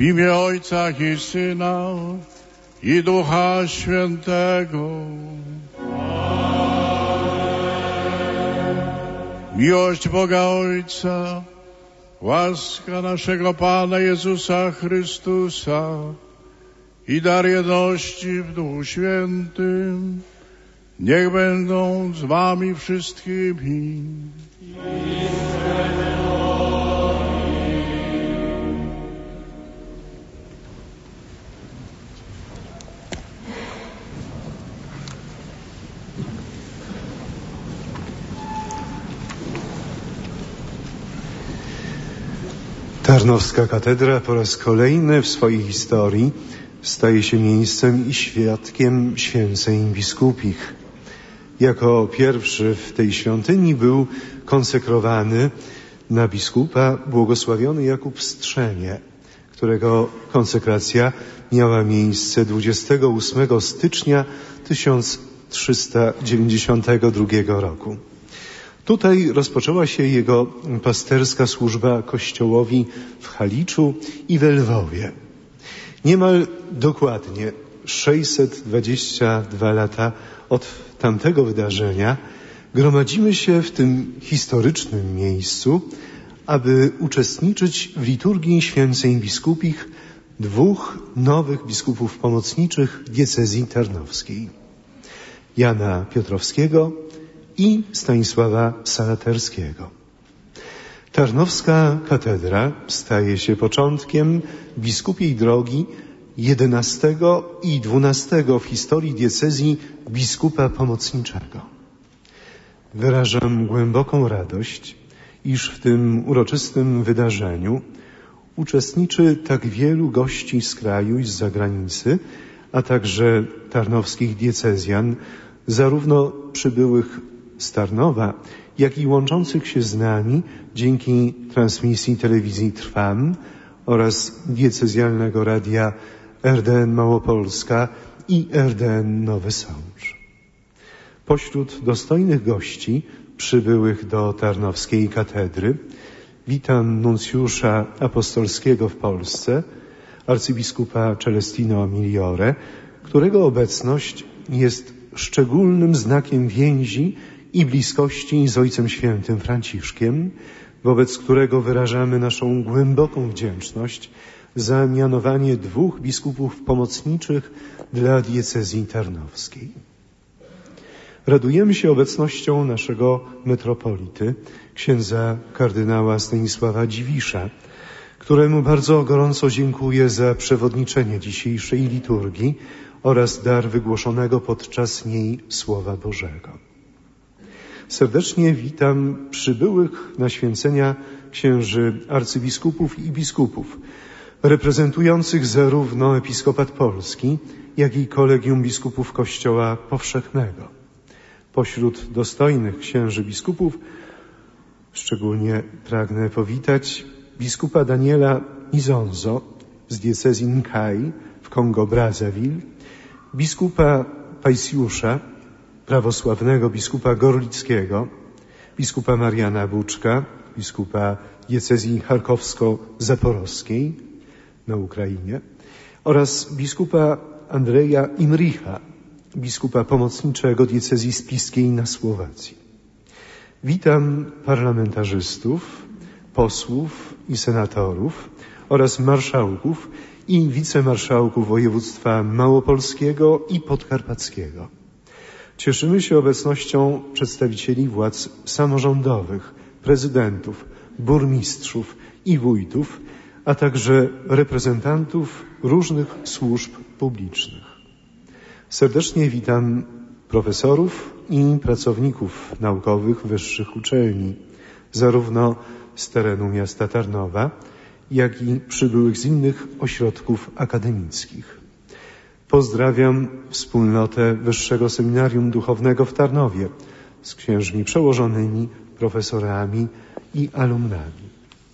W imię Ojca i Syna i Ducha Świętego. Miłość Boga Ojca, łaska naszego Pana Jezusa Chrystusa i dar jedności w Duchu Świętym niech będą z wami wszystkimi. Tarnowska katedra po raz kolejny w swojej historii staje się miejscem i świadkiem święceń biskupich. Jako pierwszy w tej świątyni był konsekrowany na biskupa błogosławiony Jakub Strzemie, którego konsekracja miała miejsce 28 stycznia 1392 roku. Tutaj rozpoczęła się jego pasterska służba Kościołowi w Haliczu i we Lwowie. Niemal dokładnie 622 lata od tamtego wydarzenia gromadzimy się w tym historycznym miejscu, aby uczestniczyć w liturgii święceń biskupich dwóch nowych biskupów pomocniczych diecezji tarnowskiej. Jana Piotrowskiego i Stanisława Salaterskiego. Tarnowska katedra staje się początkiem biskupiej drogi 11 i 12 w historii diecezji biskupa pomocniczego. Wyrażam głęboką radość, iż w tym uroczystym wydarzeniu uczestniczy tak wielu gości z kraju i z zagranicy, a także tarnowskich diecezjan, zarówno przybyłych z Tarnowa, jak i łączących się z nami dzięki transmisji telewizji Trwam oraz diecezjalnego radia RDN Małopolska i RDN Nowy Sącz. Pośród dostojnych gości przybyłych do Tarnowskiej katedry witam nuncjusza apostolskiego w Polsce, arcybiskupa Celestino Migliore, którego obecność jest szczególnym znakiem więzi i bliskości z Ojcem Świętym Franciszkiem, wobec którego wyrażamy naszą głęboką wdzięczność za mianowanie dwóch biskupów pomocniczych dla diecezji tarnowskiej. Radujemy się obecnością naszego metropolity, księdza kardynała Stanisława Dziwisza, któremu bardzo gorąco dziękuję za przewodniczenie dzisiejszej liturgii oraz dar wygłoszonego podczas niej Słowa Bożego. Serdecznie witam przybyłych na święcenia księży arcybiskupów i biskupów, reprezentujących zarówno Episkopat Polski, jak i Kolegium Biskupów Kościoła Powszechnego. Pośród dostojnych księży biskupów szczególnie pragnę powitać biskupa Daniela Izonzo z diecezji Nkaj w Kongo-Brazzaville, biskupa Pajsiusza, prawosławnego biskupa Gorlickiego, biskupa Mariana Buczka, biskupa diecezji charkowsko-zaporowskiej na Ukrainie oraz biskupa Andrzeja Imricha, biskupa pomocniczego diecezji spiskiej na Słowacji. Witam parlamentarzystów, posłów i senatorów oraz marszałków i wicemarszałków województwa małopolskiego i podkarpackiego. Cieszymy się obecnością przedstawicieli władz samorządowych, prezydentów, burmistrzów i wójtów, a także reprezentantów różnych służb publicznych. Serdecznie witam profesorów i pracowników naukowych wyższych uczelni, zarówno z terenu miasta Tarnowa, jak i przybyłych z innych ośrodków akademickich. Pozdrawiam wspólnotę Wyższego Seminarium Duchownego w Tarnowie z księżmi przełożonymi, profesorami i alumnami.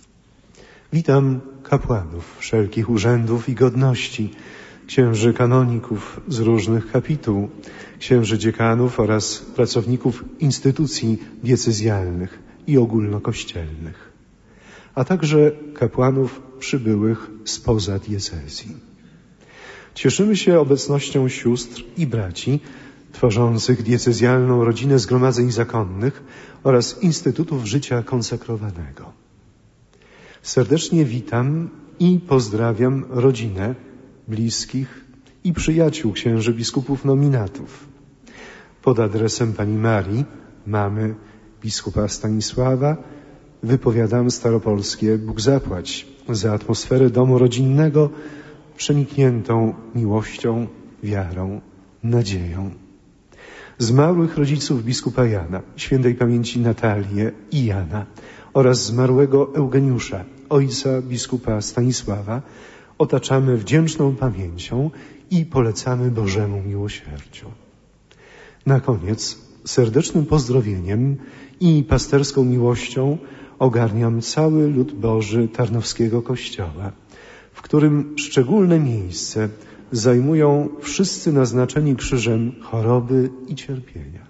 Witam kapłanów wszelkich urzędów i godności, księży kanoników z różnych kapituł, księży dziekanów oraz pracowników instytucji diecezjalnych i ogólnokościelnych. a także kapłanów przybyłych spoza diecezji. Cieszymy się obecnością sióstr i braci tworzących diecezjalną rodzinę zgromadzeń zakonnych oraz instytutów życia konsekrowanego. Serdecznie witam i pozdrawiam rodzinę, bliskich i przyjaciół księży biskupów nominatów. Pod adresem pani Marii, mamy biskupa Stanisława, wypowiadam staropolskie Bóg zapłać za atmosferę domu rodzinnego przenikniętą miłością, wiarą, nadzieją. Zmarłych rodziców biskupa Jana, świętej pamięci Natalię i Jana oraz zmarłego Eugeniusza, ojca biskupa Stanisława, otaczamy wdzięczną pamięcią i polecamy Bożemu miłosierdziu. Na koniec serdecznym pozdrowieniem i pasterską miłością ogarniam cały lud Boży Tarnowskiego Kościoła, w którym szczególne miejsce zajmują wszyscy naznaczeni krzyżem choroby i cierpienia.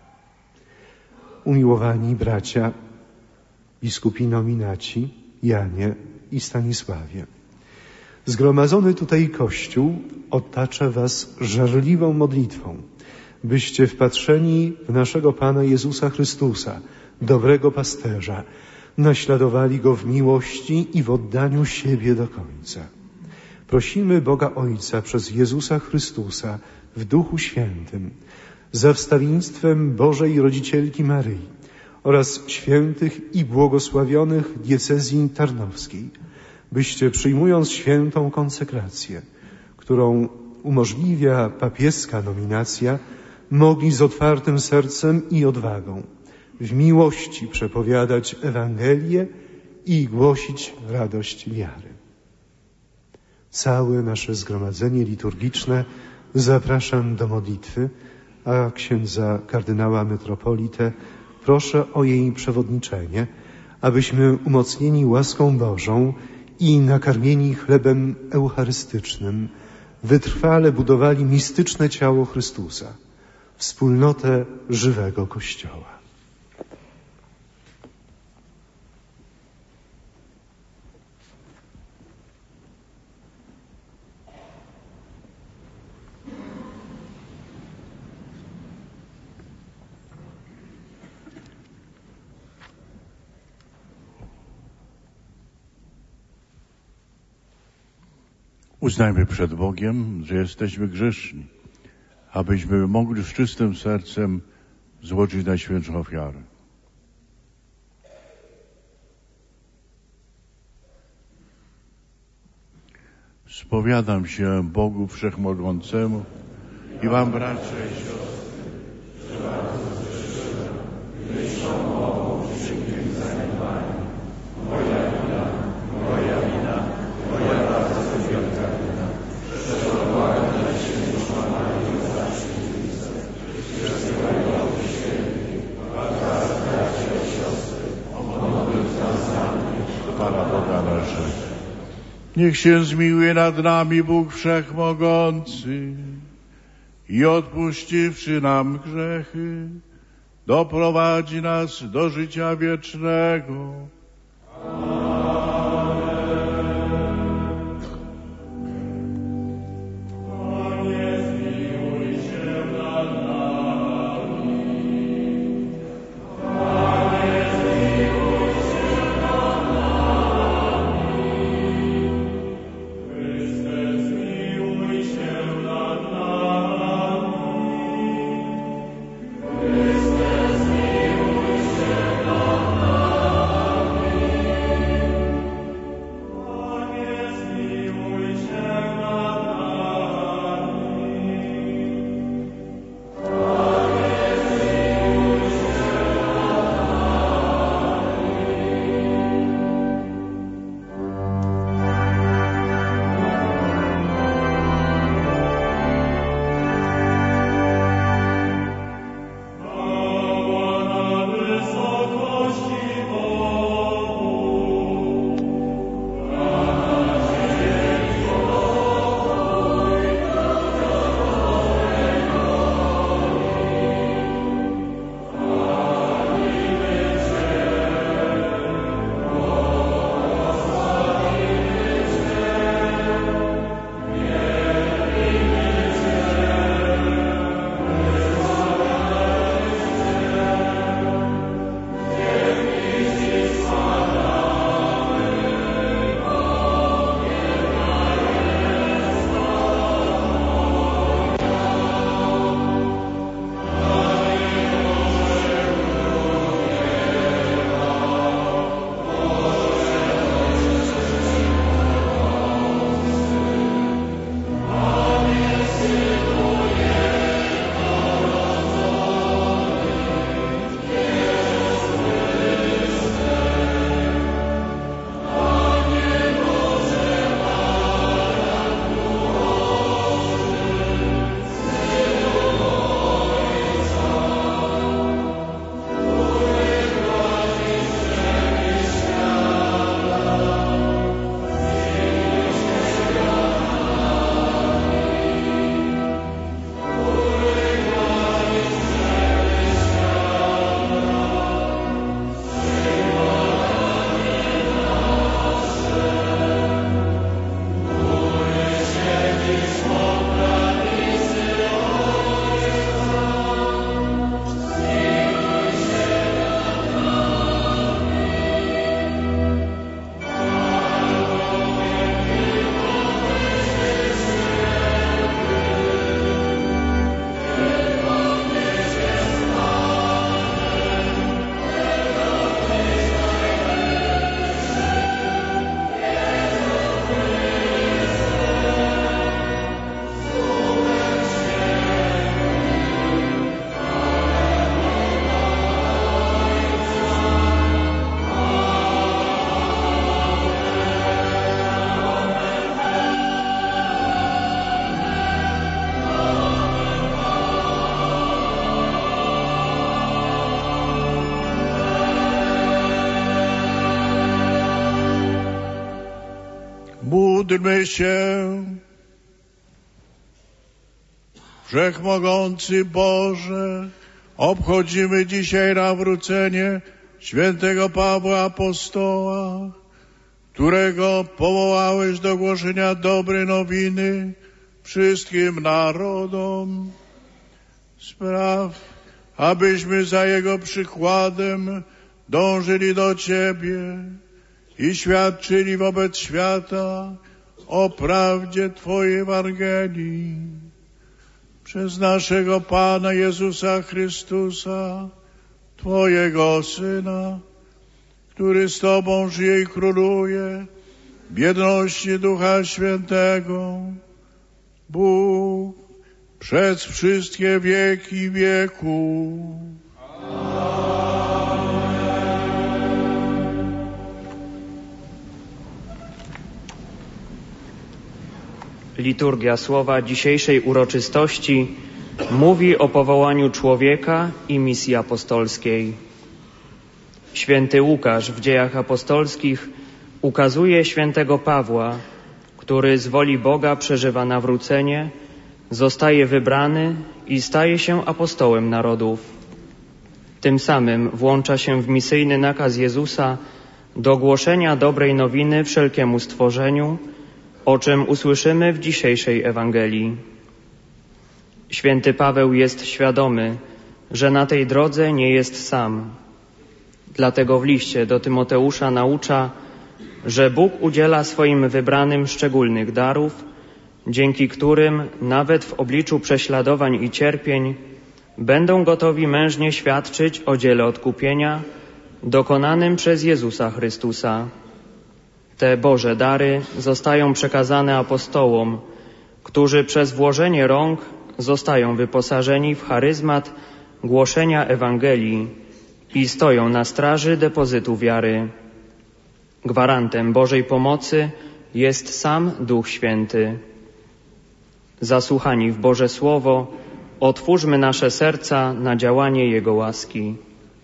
Umiłowani bracia, biskupi nominaci, Janie i Stanisławie. Zgromadzony tutaj Kościół otacza was żarliwą modlitwą, byście wpatrzeni w naszego Pana Jezusa Chrystusa, dobrego pasterza, naśladowali Go w miłości i w oddaniu siebie do końca. Prosimy Boga Ojca przez Jezusa Chrystusa w Duchu Świętym, za wstawiennictwem Bożej Rodzicielki Maryi oraz świętych i błogosławionych diecezji tarnowskiej, byście przyjmując świętą konsekrację, którą umożliwia papieska nominacja, mogli z otwartym sercem i odwagą w miłości przepowiadać Ewangelię i głosić radość wiary. Całe nasze zgromadzenie liturgiczne zapraszam do modlitwy, a księdza kardynała metropolitę proszę o jej przewodniczenie, abyśmy umocnieni łaską Bożą i nakarmieni chlebem eucharystycznym wytrwale budowali mistyczne ciało Chrystusa, wspólnotę żywego Kościoła. Uznajmy przed Bogiem, że jesteśmy grzeszni, abyśmy mogli z czystym sercem złożyć najświętszą ofiarę. Spowiadam się Bogu Wszechmogącemu i wam, bracia i siostry, że bardzo zgrzeszyłem myślą, mową, czyniem i zaniedbaniem. Moja wina, moja bardzo wielka wina. Przebłagam Najświętszą Maryję, zawsze Chryste, wszystkiego świętych, a teraz, bracia i siostry, pomódlmy za nami, do Pana Boga naszego. Niech się zmiłuje nad nami Bóg Wszechmogący i odpuściwszy nam grzechy, doprowadzi nas do życia wiecznego. Módlmy się. Wszechmogący Boże, obchodzimy dzisiaj nawrócenie świętego Pawła Apostoła, którego powołałeś do głoszenia dobrej nowiny wszystkim narodom. Spraw, abyśmy za Jego przykładem dążyli do Ciebie i świadczyli wobec świata o prawdzie Twojej Ewangelii. Przez naszego Pana Jezusa Chrystusa, Twojego Syna, który z Tobą żyje i króluje w jedności Ducha Świętego, Bóg przez wszystkie wieki wieków. Liturgia słowa dzisiejszej uroczystości mówi o powołaniu człowieka i misji apostolskiej. Święty Łukasz w Dziejach Apostolskich ukazuje świętego Pawła, który z woli Boga przeżywa nawrócenie, zostaje wybrany i staje się apostołem narodów. Tym samym włącza się w misyjny nakaz Jezusa do głoszenia dobrej nowiny wszelkiemu stworzeniu, o czym usłyszymy w dzisiejszej Ewangelii. Święty Paweł jest świadomy, że na tej drodze nie jest sam. Dlatego w liście do Tymoteusza naucza, że Bóg udziela swoim wybranym szczególnych darów, dzięki którym nawet w obliczu prześladowań i cierpień będą gotowi mężnie świadczyć o dziele odkupienia dokonanym przez Jezusa Chrystusa. Te Boże dary zostają przekazane apostołom, którzy przez włożenie rąk zostają wyposażeni w charyzmat głoszenia Ewangelii i stoją na straży depozytu wiary. Gwarantem Bożej pomocy jest sam Duch Święty. Zasłuchani w Boże Słowo, otwórzmy nasze serca na działanie Jego łaski.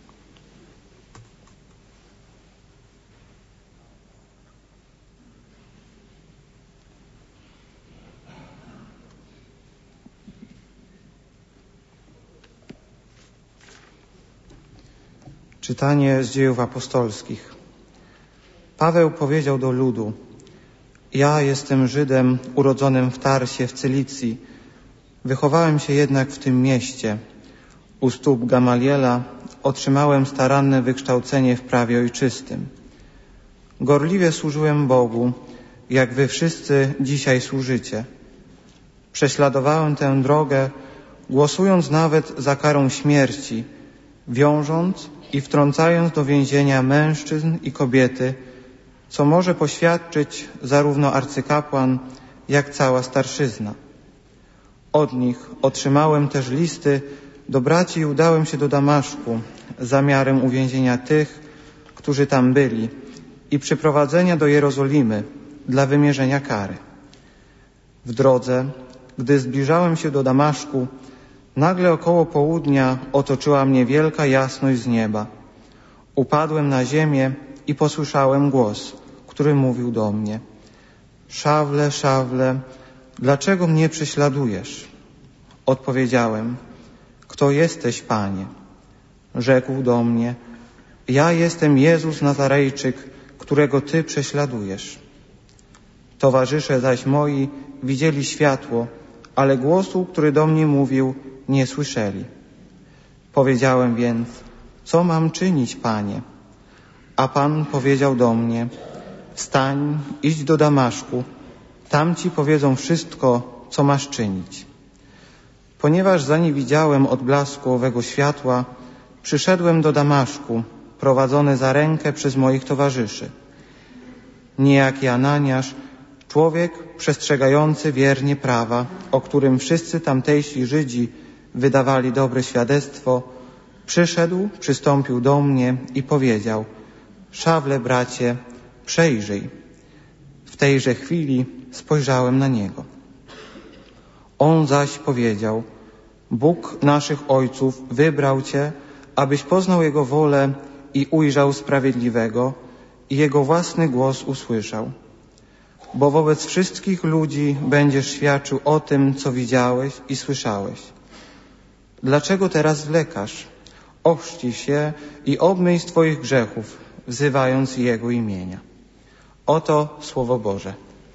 Czytanie z Dziejów Apostolskich. Paweł powiedział do ludu: ja jestem Żydem urodzonym w Tarsie w Cylicji. Wychowałem się jednak w tym mieście. U stóp Gamaliela otrzymałem staranne wykształcenie w prawie ojczystym. Gorliwie służyłem Bogu, jak wy wszyscy dzisiaj służycie. Prześladowałem tę drogę, głosując nawet za karą śmierci, wiążąc i wtrącając do więzienia mężczyzn i kobiety, co może poświadczyć zarówno arcykapłan, jak cała starszyzna. Od nich otrzymałem też listy do braci i udałem się do Damaszku z zamiarem uwięzienia tych, którzy tam byli, i przyprowadzenia do Jerozolimy dla wymierzenia kary. W drodze, gdy zbliżałem się do Damaszku, nagle około południa otoczyła mnie wielka jasność z nieba. Upadłem na ziemię i posłyszałem głos, który mówił do mnie: Szawle, Szawle, dlaczego mnie prześladujesz? Odpowiedziałem: Kto jesteś, Panie? Rzekł do mnie: Ja jestem Jezus Nazarejczyk, którego Ty prześladujesz. Towarzysze zaś moi widzieli światło, ale głosu, który do mnie mówił, nie słyszeli. Powiedziałem więc: Co mam czynić, Panie? A Pan powiedział do mnie: Wstań, idź do Damaszku, tam Ci powiedzą wszystko, co masz czynić. Ponieważ za nie widziałem odblasku owego światła, przyszedłem do Damaszku, prowadzony za rękę przez moich towarzyszy. Niejaki Ananiasz, człowiek przestrzegający wiernie prawa, o którym wszyscy tamtejsi Żydzi wydawali dobre świadectwo, przyszedł, przystąpił do mnie i powiedział: Szawle, bracie, przejrzyj. W tejże chwili spojrzałem na niego. On zaś powiedział: Bóg naszych ojców wybrał Cię, abyś poznał Jego wolę i ujrzał Sprawiedliwego i Jego własny głos usłyszał. bo wobec wszystkich ludzi będziesz świadczył o tym, co widziałeś i słyszałeś. Dlaczego teraz wlekasz? Ochrzcij się i obmyj z twoich grzechów, wzywając Jego imienia. Oto Słowo Boże.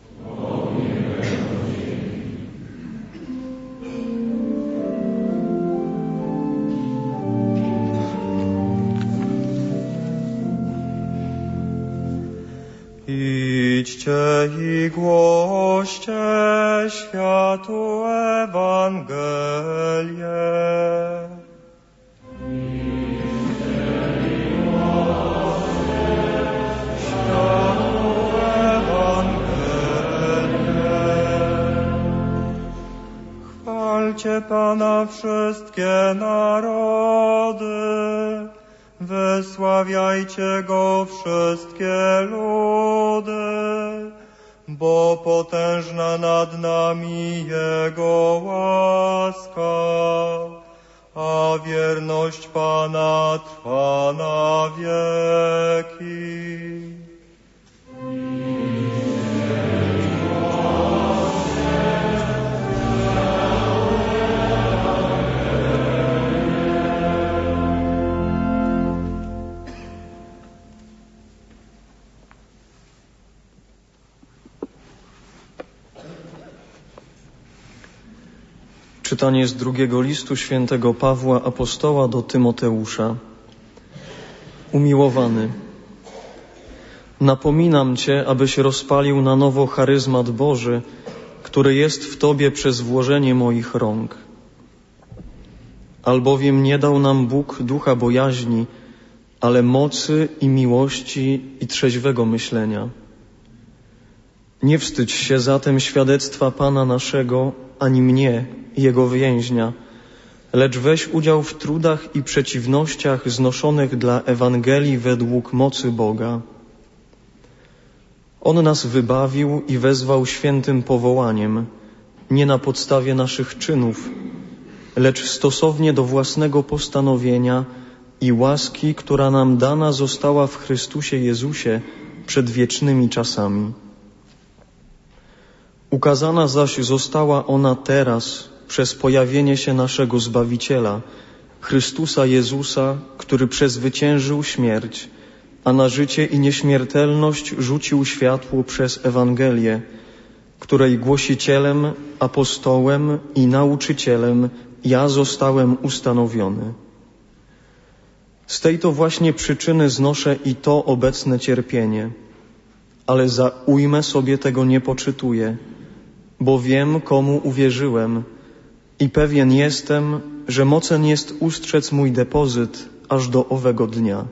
Idźcie i głoście światu Ewangelię. Chwalcie Pana wszystkie narody, wysławiajcie Go wszystkie ludy, bo potężna nad nami Jego łaska, a wierność Pana trwa na wieki. Czytanie z drugiego listu świętego Pawła apostoła do Tymoteusza. Umiłowany, napominam Cię, abyś rozpalił na nowo charyzmat Boży, który jest w Tobie przez włożenie moich rąk. Albowiem nie dał nam Bóg ducha bojaźni, ale mocy i miłości i trzeźwego myślenia. Nie wstydź się zatem świadectwa Pana naszego, ani mnie, Jego więźnia, lecz weź udział w trudach i przeciwnościach znoszonych dla Ewangelii według mocy Boga. On nas wybawił i wezwał świętym powołaniem, nie na podstawie naszych czynów, lecz stosownie do własnego postanowienia i łaski, która nam dana została w Chrystusie Jezusie przed wiecznymi czasami. Ukazana zaś została ona teraz przez pojawienie się naszego Zbawiciela, Chrystusa Jezusa, który przezwyciężył śmierć, a na życie i nieśmiertelność rzucił światło przez Ewangelię, której głosicielem, apostołem i nauczycielem ja zostałem ustanowiony. Z tej to właśnie przyczyny znoszę i to obecne cierpienie, ale za ujmę sobie tego nie poczytuję, bo wiem, komu uwierzyłem i pewien jestem, że mocen jest ustrzec mój depozyt aż do owego dnia.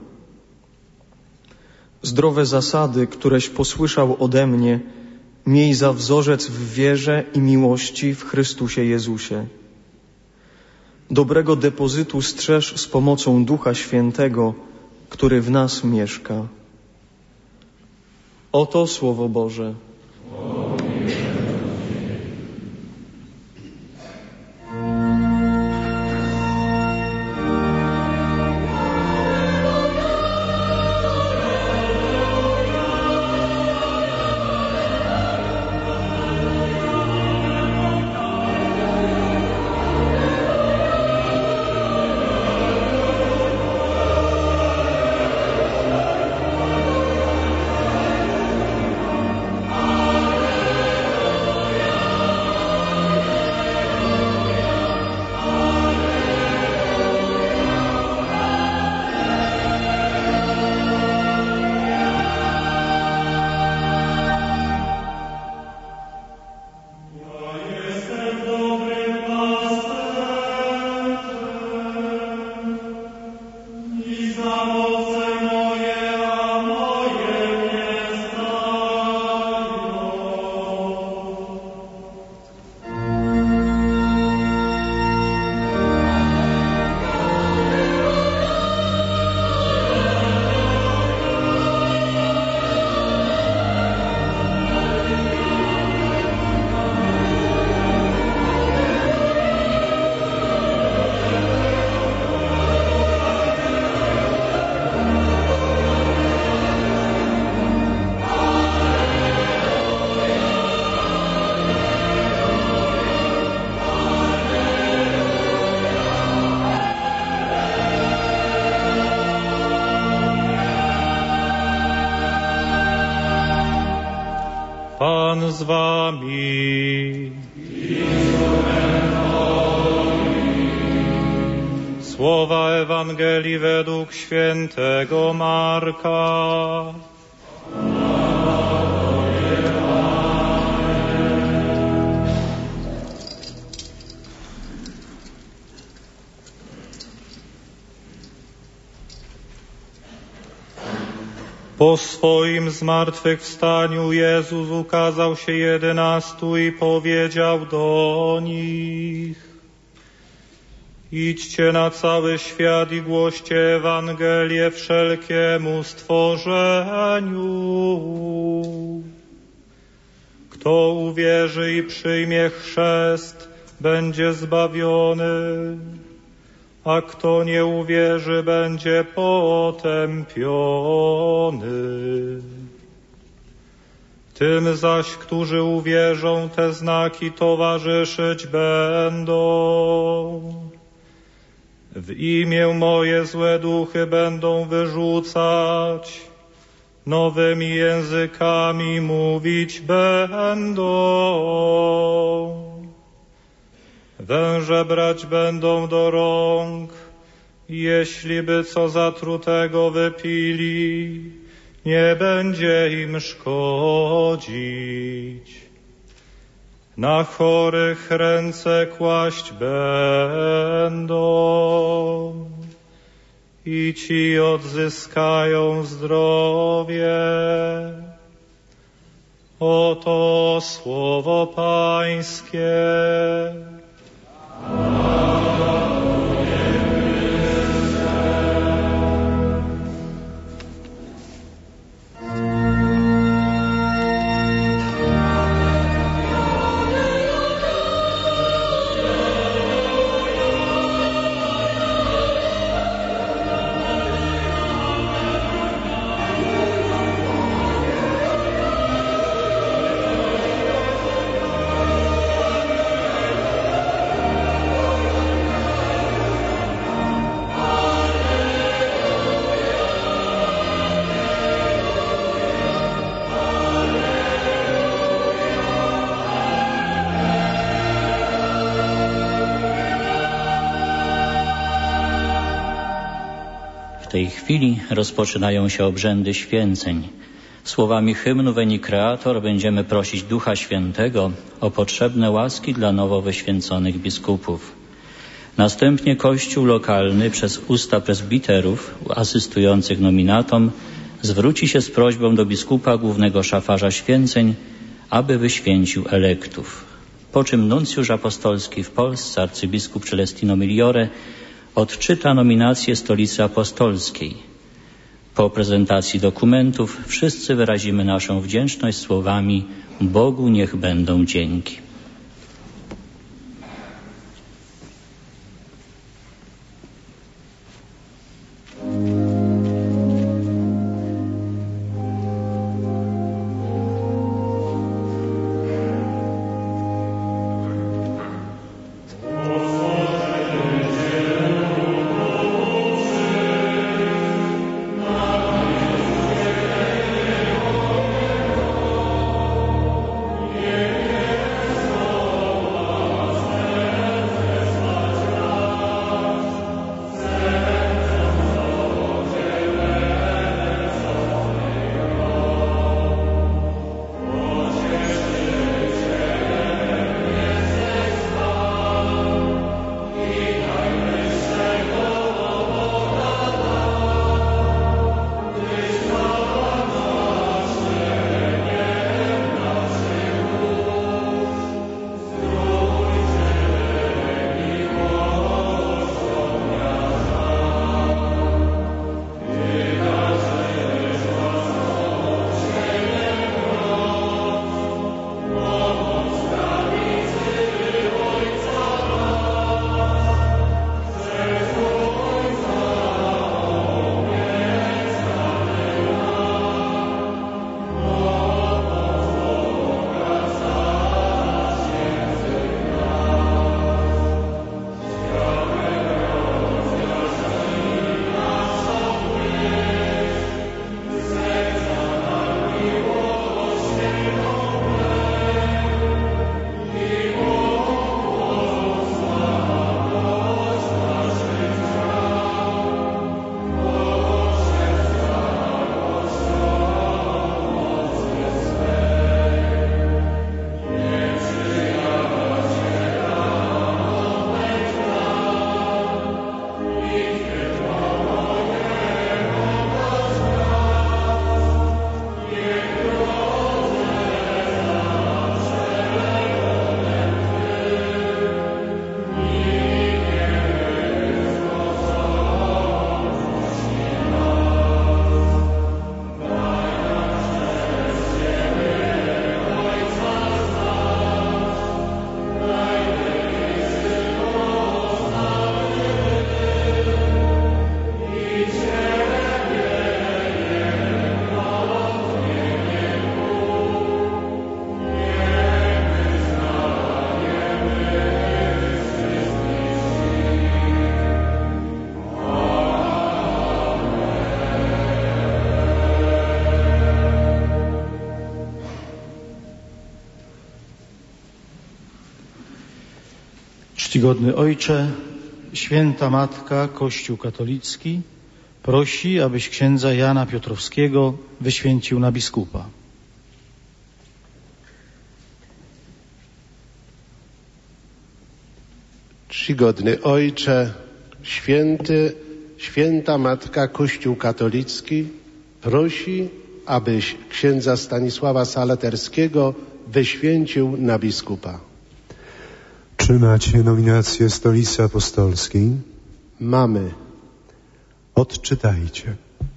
Zdrowe zasady, któreś posłyszał ode mnie, miej za wzorzec w wierze i miłości w Chrystusie Jezusie. Dobrego depozytu strzeż z pomocą Ducha Świętego, który w nas mieszka. Oto Słowo Boże. Pan z wami. Słowa Ewangelii według świętego Marka. Po swoim zmartwychwstaniu Jezus ukazał się 11 i powiedział do nich: idźcie na cały świat i głoście Ewangelię wszelkiemu stworzeniu. Kto uwierzy i przyjmie chrzest, będzie zbawiony, a kto nie uwierzy, będzie potępiony. Tym zaś, którzy uwierzą, te znaki towarzyszyć będą. W imię moje złe duchy będą wyrzucać, nowymi językami mówić będą. Węże brać będą do rąk, jeśli by co zatrutego wypili, nie będzie im szkodzić. Na chorych ręce kłaść będą i ci odzyskają zdrowie. Oto słowo Pańskie. W tej chwili rozpoczynają się obrzędy święceń. Słowami hymnu Veni Creator będziemy prosić Ducha Świętego o potrzebne łaski dla nowo wyświęconych biskupów. Następnie Kościół lokalny przez usta prezbiterów asystujących nominatom zwróci się z prośbą do biskupa głównego szafarza święceń, aby wyświęcił elektów. Po czym nuncjusz apostolski w Polsce, arcybiskup Celestino Migliore, odczyta nominację Stolicy Apostolskiej. Po prezentacji dokumentów wszyscy wyrazimy naszą wdzięczność słowami: Bogu niech będą dzięki. Czcigodny Ojcze, Święta Matka, Kościół katolicki prosi, abyś księdza Jana Piotrowskiego wyświęcił na biskupa. Czcigodny Ojcze, Święta Matka, Kościół katolicki prosi, abyś księdza Stanisława Salaterskiego wyświęcił na biskupa. Czy macie nominację Stolicy Apostolskiej? Mamy. Odczytajcie.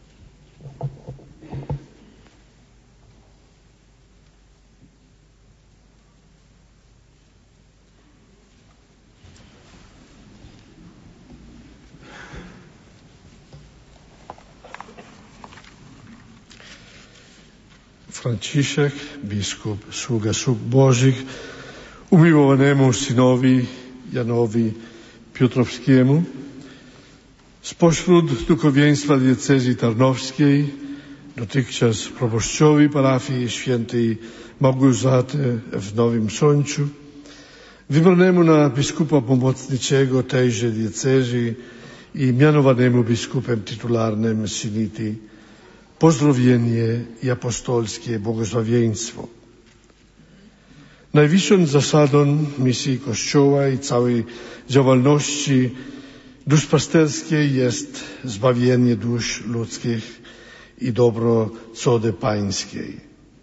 Franciszek, biskup, sługa sług Bożych, umiłowanemu synowi Janowi Piotrowskiemu, spośród duchowieństwa diecezji tarnowskiej, dotychczas proboszczowi parafii świętej Małgorzaty w Nowym Sączu, wybranemu na biskupa pomocniczego tejże diecezji i mianowanemu biskupem tytularnym Synity, pozdrowienie i apostolskie błogosławieństwo. Najwyższą zasadą misji Kościoła i całej działalności duszpasterskiej jest zbawienie dusz ludzkich i dobro cody pańskiej.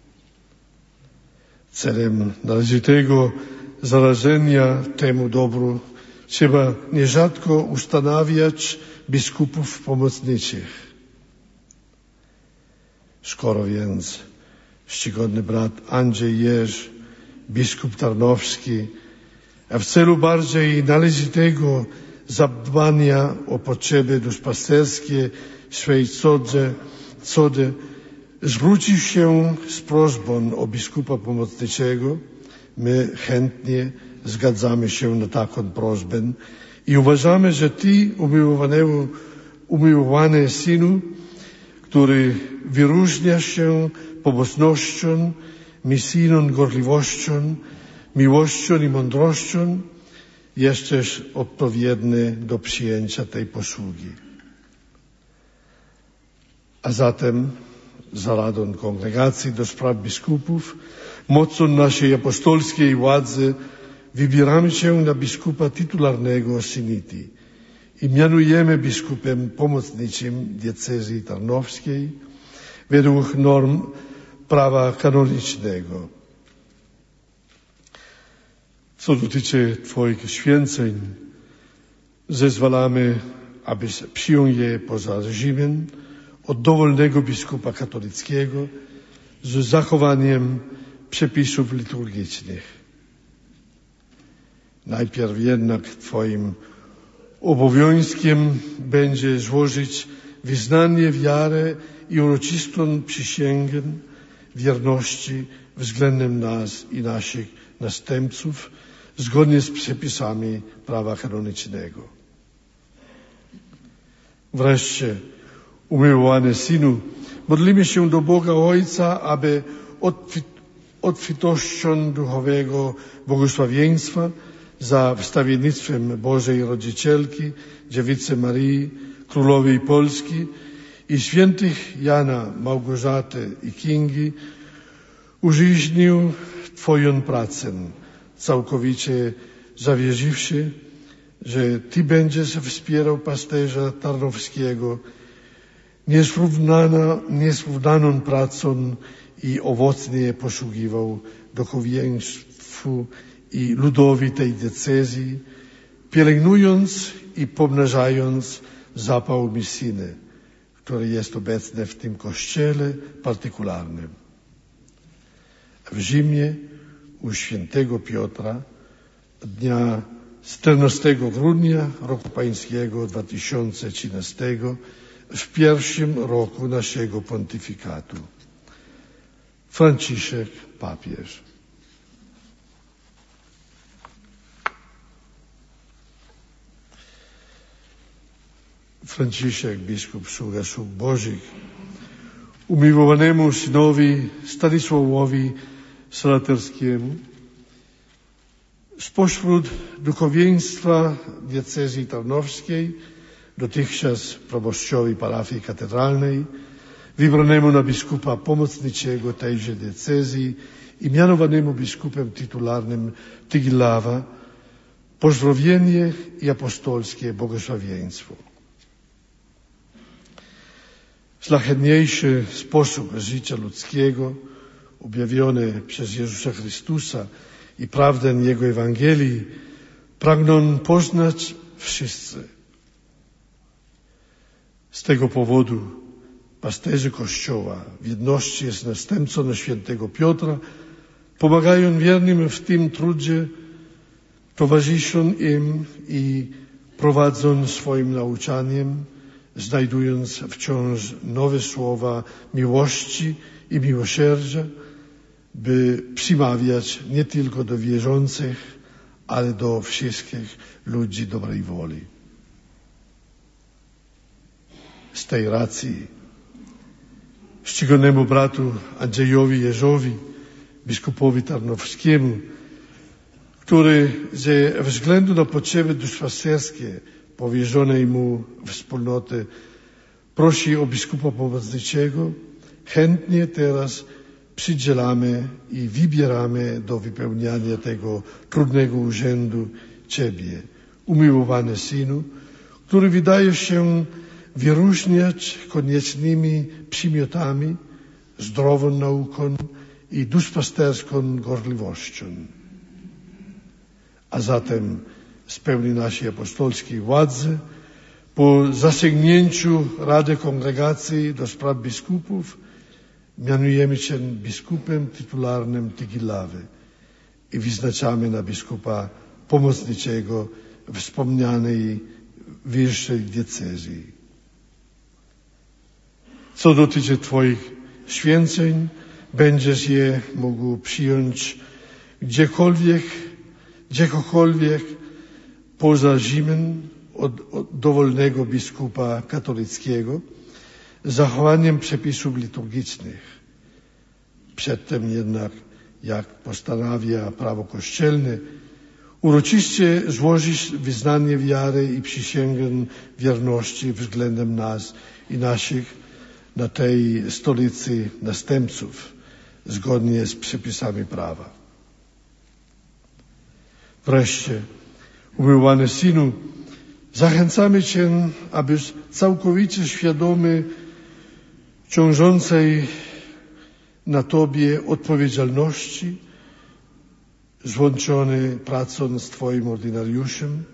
Celem należytego zarażenia temu dobru trzeba nierzadko ustanawiać biskupów pomocniczych. Skoro więc czcigodny brat Andrzej Jerz, biskup tarnowski, a w celu bardziej należytego zadbania o potrzeby duszpasterskie swej cody zwrócił się z prośbą o biskupa pomocniczego, my chętnie zgadzamy się na taką prośbę i uważamy, że ty, umiłowany synu, który wyróżnia się pobożnością, misyjną gorliwością, miłością i mądrością, jesteś odpowiedni do przyjęcia tej posługi. A zatem za radą Kongregacji do Spraw Biskupów, mocą naszej apostolskiej władzy wybieramy się na biskupa tytularnego Synity i mianujemy biskupem pomocniczym diecezji tarnowskiej według norm prawa kanonicznego. Co dotyczy Twoich święceń, zezwalamy, abyś przyjął je poza reżimem od dowolnego biskupa katolickiego z zachowaniem przepisów liturgicznych. Najpierw jednak Twoim obowiązkiem będzie złożyć wyznanie wiary i uroczystą przysięgę wierności względem nas i naszych następców zgodnie z przepisami prawa kanonicznego. Wreszcie, umiłowany Synu, modlimy się do Boga Ojca, aby obfitością duchowego błogosławieństwa za wstawiennictwem Bożej Rodzicielki, Dziewicy Maryi, Królowej Polski i świętych Jana, Małgorzaty i Kingi użyźnił Twoją pracę, całkowicie zawierzywszy, że Ty będziesz wspierał pasterza tarnowskiego niesrównaną pracą i owocnie posługiwał duchowieństwu i ludowi tej diecezji, pielęgnując i pomnażając zapał misyjny, który jest obecny w tym kościele partykularnym. W Rzymie u świętego Piotra dnia 14 grudnia roku pańskiego 2013 w pierwszym roku naszego pontyfikatu. Franciszek, papież. Franciszek, biskup, sługa sług Bożych, umiłowanemu synowi Stanisławowi Salaterskiemu, Spośród duchowieństwa diecezji tarnowskiej, dotychczas proboszczowi parafii katedralnej, wybranemu na biskupa pomocniczego tejże diecezji i mianowanemu biskupem tytularnym Tygilawa, pozdrowienie i apostolskie błogosławieństwo. Szlachetniejszy sposób życia ludzkiego, objawiony przez Jezusa Chrystusa i prawdę Jego Ewangelii, pragną poznać wszyscy. Z tego powodu pasterze Kościoła w jedności z następcą świętego Piotra pomagają wiernym w tym trudzie, towarzyszą im i prowadzą swoim nauczaniem, znajdując wciąż nowe słowa miłości i miłosierdzia, by przemawiać nie tylko do wierzących, ale do wszystkich ludzi dobrej woli. Z tej racji czcigodnemu bratu Andrzejowi Jerzowi, biskupowi tarnowskiemu, który ze względu na potrzeby duszpasterskie powierzonej mu wspólnoty prosi o biskupa pomocniczego, chętnie teraz przydzielamy i wybieramy do wypełniania tego trudnego urzędu Ciebie, umiłowany Synu, który wydaje się wyróżniać koniecznymi przymiotami, zdrową nauką i duszpasterską gorliwością. A zatem z pełni naszej apostolskiej władzy, po zasięgnięciu Rady Kongregacji do spraw biskupów, mianujemy Cię biskupem tytularnym Tygilawy i wyznaczamy na biskupa pomocniczego wspomnianej wyższej diecezji. Co dotyczy Twoich święceń, będziesz je mógł przyjąć gdziekolwiek poza Rzymem od dowolnego biskupa katolickiego, z zachowaniem przepisów liturgicznych. Przedtem jednak, jak postanawia prawo kościelne, uroczyście złożysz wyznanie wiary i przysięgę wierności względem nas i naszych na tej stolicy następców, zgodnie z przepisami prawa. Wreszcie, umiłowany Synu, zachęcamy Cię, abyś całkowicie świadomy ciążącej na Tobie odpowiedzialności, złączony pracą z Twoim ordynariuszem,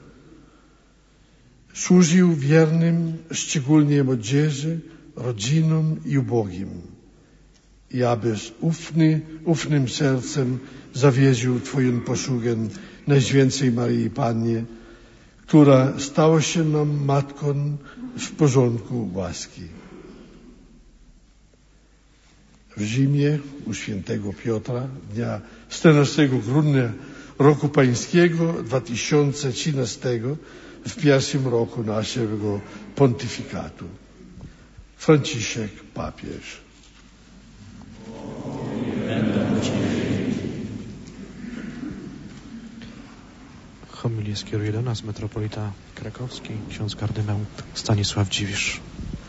służył wiernym, szczególnie młodzieży, rodzinom i ubogim, i abyś ufnym sercem zawierzył Twoją posługę Najświętszej Maryi Pannie, która stała się nam matką w porządku łaski. W Rzymie u świętego Piotra dnia 14 grudnia roku pańskiego 2013 w pierwszym roku naszego pontyfikatu. Franciszek papież. Homilię skieruje do nas metropolita krakowski, ksiądz kardynał Stanisław Dziwisz.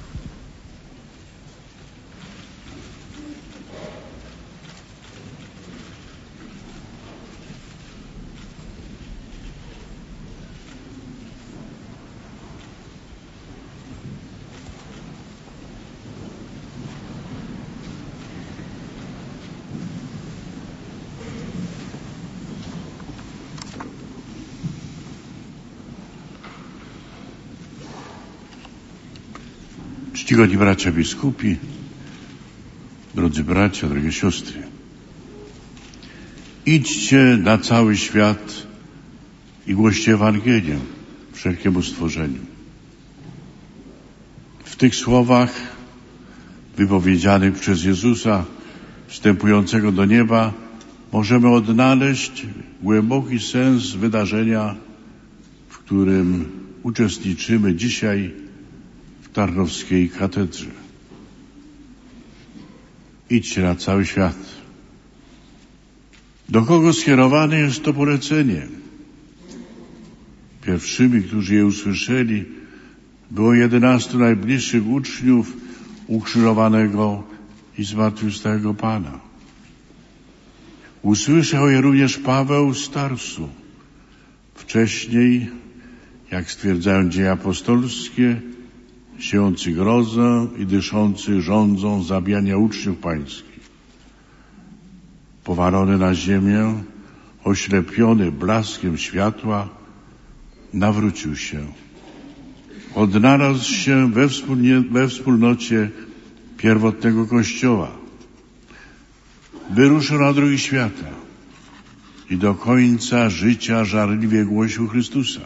Czcigodni bracia biskupi, drodzy bracia, drogie siostry, idźcie na cały świat i głoście Ewangelię wszelkiemu stworzeniu. W tych słowach wypowiedzianych przez Jezusa wstępującego do nieba możemy odnaleźć głęboki sens wydarzenia, w którym uczestniczymy dzisiaj w Tarnowskiej katedrze. Idźcie na cały świat. Do kogo skierowane jest to polecenie? Pierwszymi, którzy je usłyszeli, było 11 najbliższych uczniów ukrzyżowanego i zmartwychwstałego Pana. Usłyszał je również Paweł z Tarsu. Wcześniej, jak stwierdzają dzieje apostolskie, siejący grozę i dyszący rządzą zabijania uczniów pańskich. Powalony na ziemię, oślepiony blaskiem światła, nawrócił się. Odnalazł się we wspólnocie pierwotnego Kościoła. Wyruszył na drogi świata i do końca życia żarliwie głosił Chrystusa.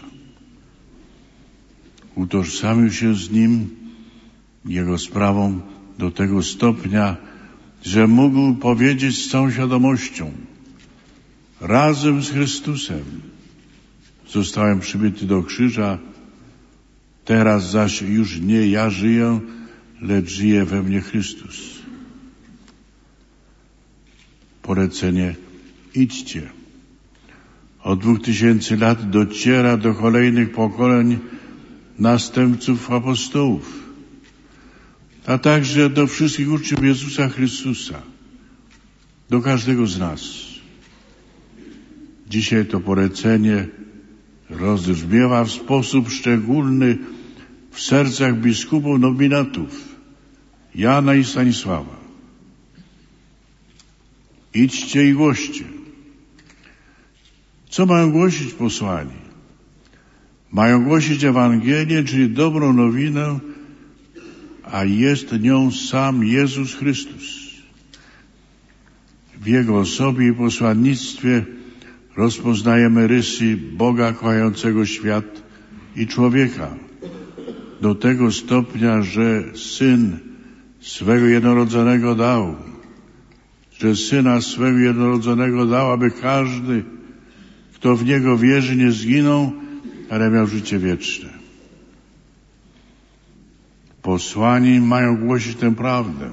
Utożsamił się z Nim, Jego sprawą do tego stopnia, że mógł powiedzieć z całą świadomością: razem z Chrystusem zostałem przybity do krzyża, teraz zaś już nie ja żyję, lecz żyje we mnie Chrystus. Polecenie: idźcie. Od 2000 lat dociera do kolejnych pokoleń następców apostołów, a także do wszystkich uczniów Jezusa Chrystusa, do każdego z nas. Dzisiaj to polecenie rozbrzmiewa w sposób szczególny w sercach biskupów nominatów Jana i Stanisława. Idźcie i głoście. Co mają głosić posłani? Mają głosić Ewangelię, czyli dobrą nowinę, a jest nią sam Jezus Chrystus. W Jego osobie i posłannictwie rozpoznajemy rysy Boga kochającego świat i człowieka do tego stopnia, że Syn swego jednorodzonego dał, Syna swego jednorodzonego dał, aby każdy, kto w Niego wierzy, nie zginął, ale miał życie wieczne. Posłani mają głosić tę prawdę.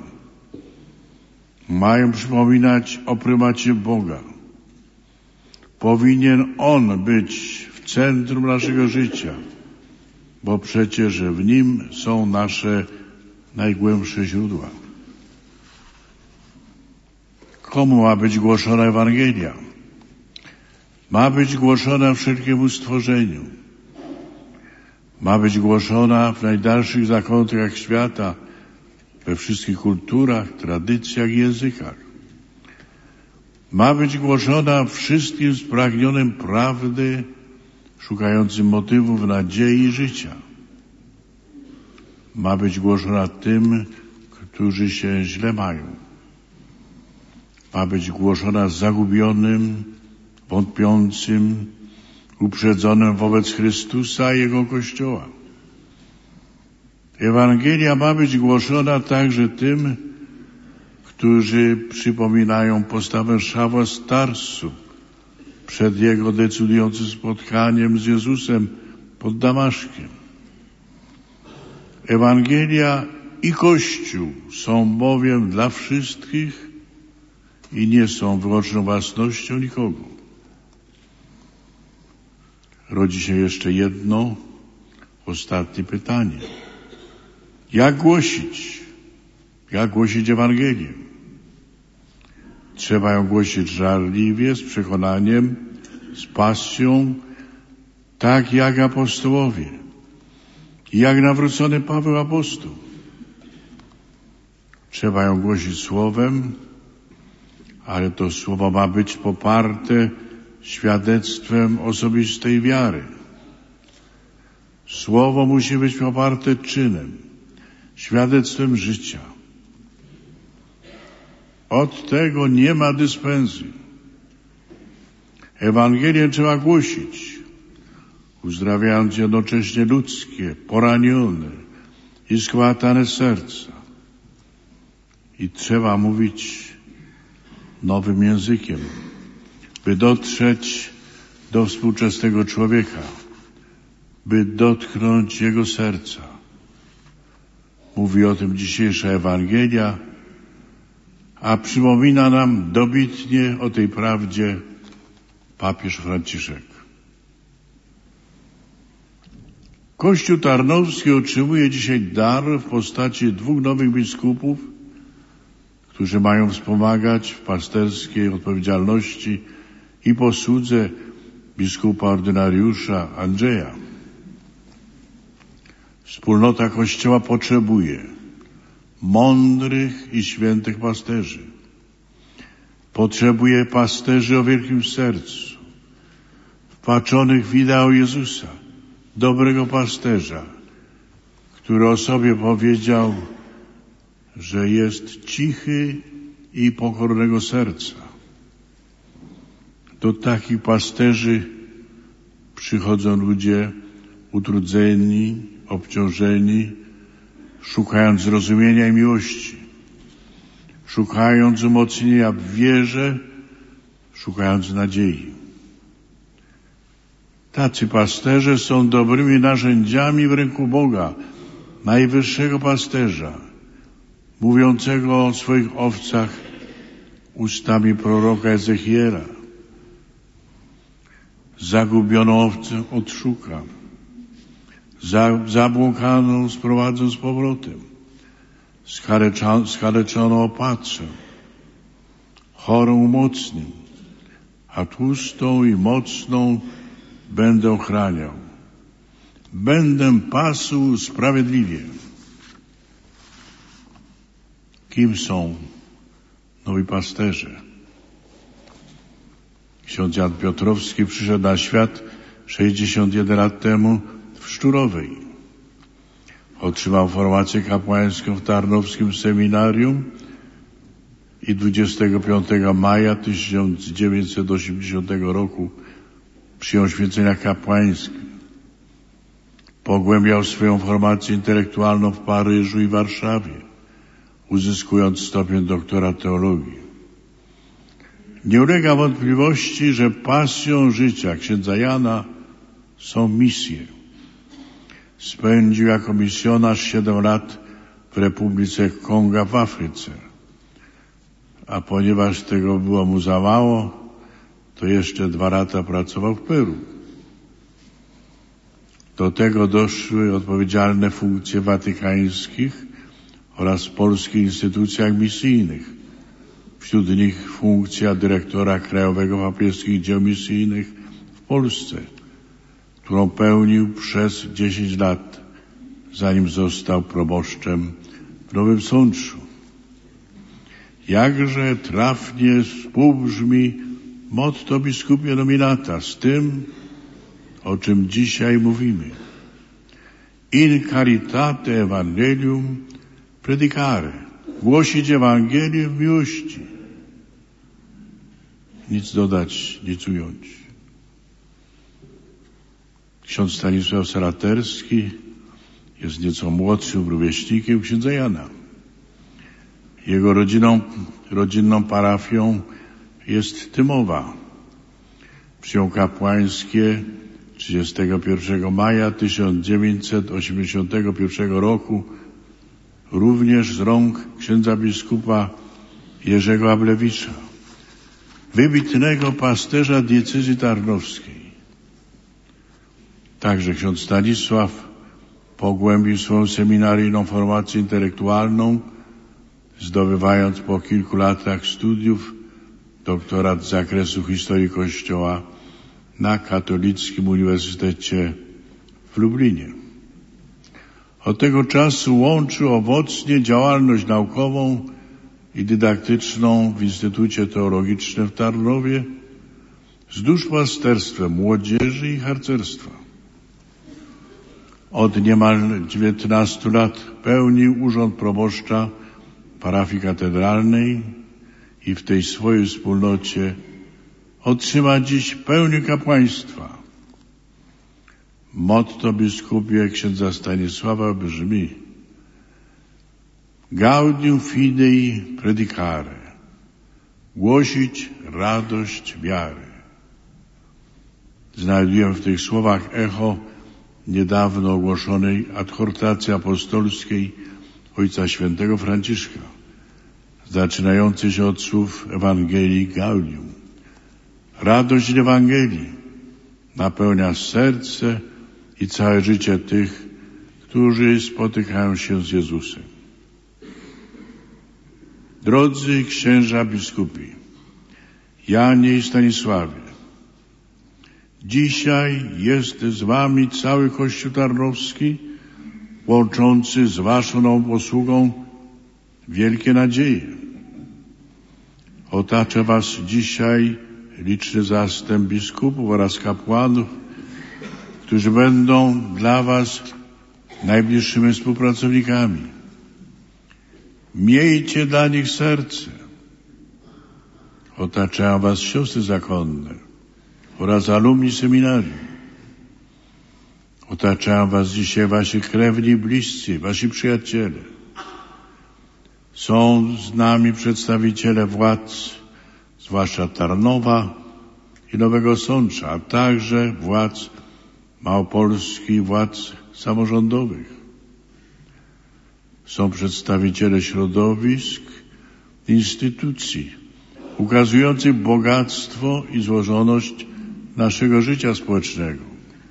Mają przypominać o prymacie Boga. Powinien On być w centrum naszego życia, bo przecież w Nim są nasze najgłębsze źródła. Komu ma być głoszona Ewangelia? Ma być głoszona wszelkiemu stworzeniu. Ma być głoszona w najdalszych zakątkach świata, we wszystkich kulturach, tradycjach i językach. Ma być głoszona wszystkim spragnionym prawdy, szukającym motywów nadziei i życia. Ma być głoszona tym, którzy się źle mają. Ma być głoszona zagubionym, wątpiącym, uprzedzonym wobec Chrystusa i Jego Kościoła. Ewangelia ma być głoszona także tym, którzy przypominają postawę Szawła z Tarsu przed jego decydującym spotkaniem z Jezusem pod Damaszkiem. Ewangelia i Kościół są bowiem dla wszystkich i nie są wyłączną własnością nikogo. Rodzi się jeszcze jedno, ostatnie pytanie. Jak głosić? Jak głosić Ewangelię? Trzeba ją głosić żarliwie, z przekonaniem, z pasją, tak jak apostołowie, jak nawrócony Paweł apostoł. Trzeba ją głosić słowem, ale to słowo ma być poparte świadectwem osobistej wiary. Słowo musi być poparte czynem, świadectwem życia. Od tego nie ma dyspensji. Ewangelię trzeba głosić, uzdrawiając jednocześnie ludzkie, poranione i skłatane serca. I trzeba mówić nowym językiem, by dotrzeć do współczesnego człowieka, by dotknąć jego serca. Mówi o tym dzisiejsza Ewangelia, a przypomina nam dobitnie o tej prawdzie papież Franciszek. Kościół Tarnowski otrzymuje dzisiaj dar w postaci 2 nowych biskupów, którzy mają wspomagać w pasterskiej odpowiedzialności i posłudze biskupa ordynariusza Andrzeja. Wspólnota Kościoła potrzebuje mądrych i świętych pasterzy. Potrzebuje pasterzy o wielkim sercu, wpaczonych w ideał Jezusa, dobrego pasterza, który o sobie powiedział, że jest cichy i pokornego serca. Do takich pasterzy przychodzą ludzie utrudzeni, obciążeni, szukając zrozumienia i miłości, szukając umocnienia w wierze, szukając nadziei. Tacy pasterze są dobrymi narzędziami w ręku Boga, najwyższego pasterza, mówiącego o swoich owcach ustami proroka Ezechiela. Zagubioną owcę odszuka, zabłąkaną sprowadzę z powrotem, skaleczoną opatrzę, chorą umocnię, a tłustą i mocną będę ochraniał. Będę pasł sprawiedliwie. Kim są nowi pasterze? Ksiądz Jan Piotrowski przyszedł na świat 61 lat temu w Szczurowej. Otrzymał formację kapłańską w Tarnowskim Seminarium i 25 maja 1980 roku przyjął święcenia kapłańskie. Pogłębiał swoją formację intelektualną w Paryżu i Warszawie, uzyskując stopień doktora teologii. Nie ulega wątpliwości, że pasją życia księdza Jana są misje. Spędził jako misjonarz 7 lat w Republice Konga w Afryce. A ponieważ tego było mu za mało, to jeszcze 2 lata pracował w Peru. Do tego doszły odpowiedzialne funkcje watykańskich oraz w polskich instytucjach misyjnych. Wśród nich funkcja dyrektora Krajowego Papieskich Dzieł Misyjnych w Polsce, którą pełnił przez 10 lat, zanim został proboszczem w Nowym Sączu. Jakże trafnie współbrzmi motto biskupie nominata z tym, o czym dzisiaj mówimy. In caritate evangelium predicare. Głosić Ewangelię w miłości. Nic dodać, nic ująć. Ksiądz Stanisław Salaterski jest nieco młodszym rówieśnikiem księdza Jana. Jego rodzinną parafią jest Tymowa. Przyjął kapłańskie 31 maja 1981 roku również z rąk księdza biskupa Jerzego Ablewicza, wybitnego pasterza diecezji tarnowskiej. Także ksiądz Stanisław pogłębił swoją seminaryjną formację intelektualną, zdobywając po kilku latach studiów doktorat z zakresu historii Kościoła na Katolickim Uniwersytecie w Lublinie. Od tego czasu łączył owocnie działalność naukową i dydaktyczną w Instytucie Teologicznym w Tarnowie z duszpasterstwem młodzieży i harcerstwa. Od niemal 19 lat pełnił urząd proboszcza parafii katedralnej i w tej swojej wspólnocie otrzyma dziś pełnię kapłaństwa. Motto biskupie księdza Stanisława brzmi: Gaudium fidei predicare. Głosić radość wiary. Znajduję w tych słowach echo niedawno ogłoszonej adhortacji apostolskiej Ojca Świętego Franciszka, zaczynającej się od słów Ewangelii Gaudium. Radość Ewangelii napełnia serce i całe życie tych, którzy spotykają się z Jezusem. Drodzy księża biskupi, Janie i Stanisławie, dzisiaj jest z wami cały Kościół Tarnowski, łączący z waszą nową posługą wielkie nadzieje. Otacza was dzisiaj liczny zastęp biskupów oraz kapłanów, którzy będą dla was najbliższymi współpracownikami. Miejcie dla nich serce. Otaczają was siostry zakonne oraz alumni seminarium. Otaczają was dzisiaj wasi krewni i bliscy, wasi przyjaciele. Są z nami przedstawiciele władz, zwłaszcza Tarnowa i Nowego Sącza, a także władz małopolskich, władz samorządowych. Są przedstawiciele środowisk, instytucji, ukazujących bogactwo i złożoność naszego życia społecznego.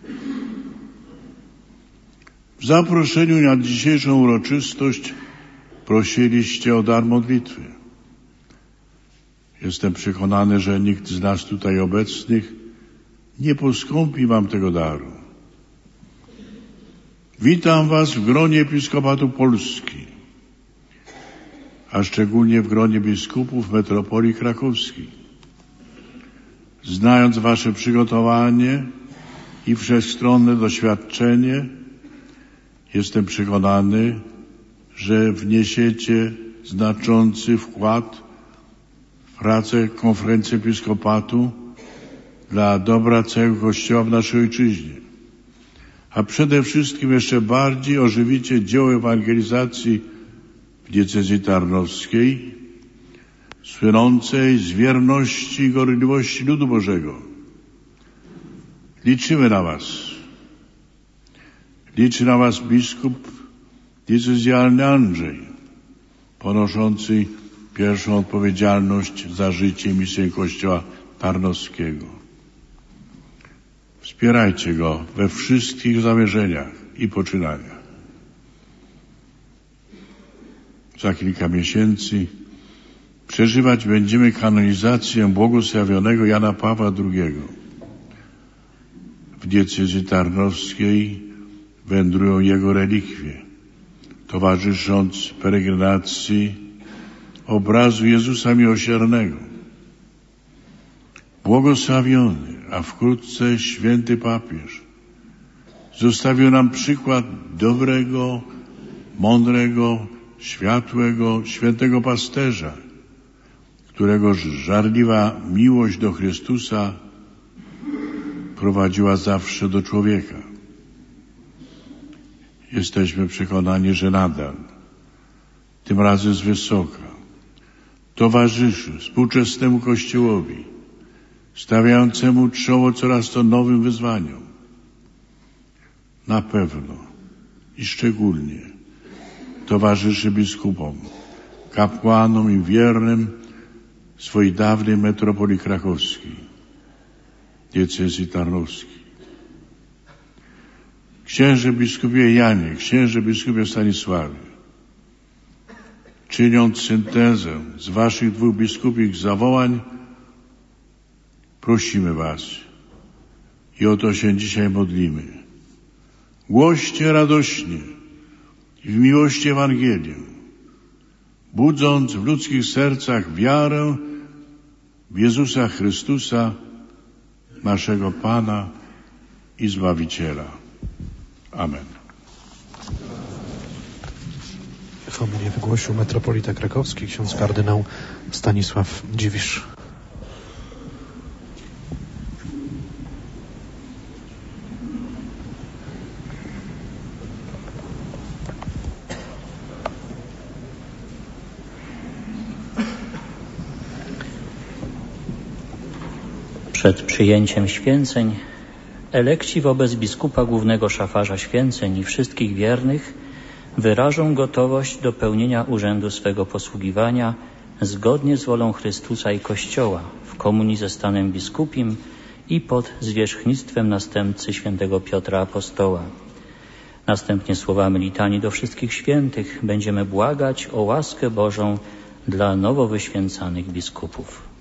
W zaproszeniu na dzisiejszą uroczystość prosiliście o dar modlitwy. Jestem przekonany, że nikt z nas tutaj obecnych nie poskąpi wam tego daru. Witam was w gronie Episkopatu Polski, a szczególnie w gronie biskupów metropolii krakowskiej. Znając wasze przygotowanie i wszechstronne doświadczenie, jestem przekonany, że wniesiecie znaczący wkład w pracę konferencji Episkopatu dla dobra całego Kościoła w naszej ojczyźnie. A przede wszystkim jeszcze bardziej ożywicie dzieło ewangelizacji w diecezji tarnowskiej, słynącej z wierności i gorliwości ludu Bożego. Liczymy na was. Liczy na was biskup diecezjalny Andrzej, ponoszący pierwszą odpowiedzialność za życie i misję Kościoła Tarnowskiego. Wspierajcie go we wszystkich zamierzeniach i poczynaniach. Za kilka miesięcy przeżywać będziemy kanonizację błogosławionego Jana Pawła II. W diecezji tarnowskiej wędrują jego relikwie, towarzysząc peregrinacji obrazu Jezusa Miłosiernego. Błogosławiony, a wkrótce święty papież zostawił nam przykład dobrego, mądrego, światłego, świętego pasterza, którego żarliwa miłość do Chrystusa prowadziła zawsze do człowieka. Jesteśmy przekonani, że nadal, tym razem z wysoka, towarzyszy współczesnemu Kościołowi, stawiającemu czoło coraz to nowym wyzwaniom. Na pewno i szczególnie towarzyszy biskupom, kapłanom i wiernym swojej dawnej metropolii krakowskiej, diecezji tarnowskiej. Księże biskupie Janie, księże biskupie Stanisławie, czyniąc syntezę z waszych dwóch biskupich zawołań, prosimy was i o to się dzisiaj modlimy. Głoście radośnie i w miłości Ewangelię, budząc w ludzkich sercach wiarę w Jezusa Chrystusa, naszego Pana i Zbawiciela. Amen. Homilię wygłosił metropolita krakowski, ksiądz kardynał Stanisław Dziwisz. Przed przyjęciem święceń elekci wobec biskupa głównego szafarza święceń i wszystkich wiernych wyrażą gotowość do pełnienia urzędu swego posługiwania zgodnie z wolą Chrystusa i Kościoła w komunii ze stanem biskupim i pod zwierzchnictwem następcy świętego Piotra Apostoła. Następnie słowami litanii do wszystkich świętych będziemy błagać o łaskę Bożą dla nowo wyświęcanych biskupów.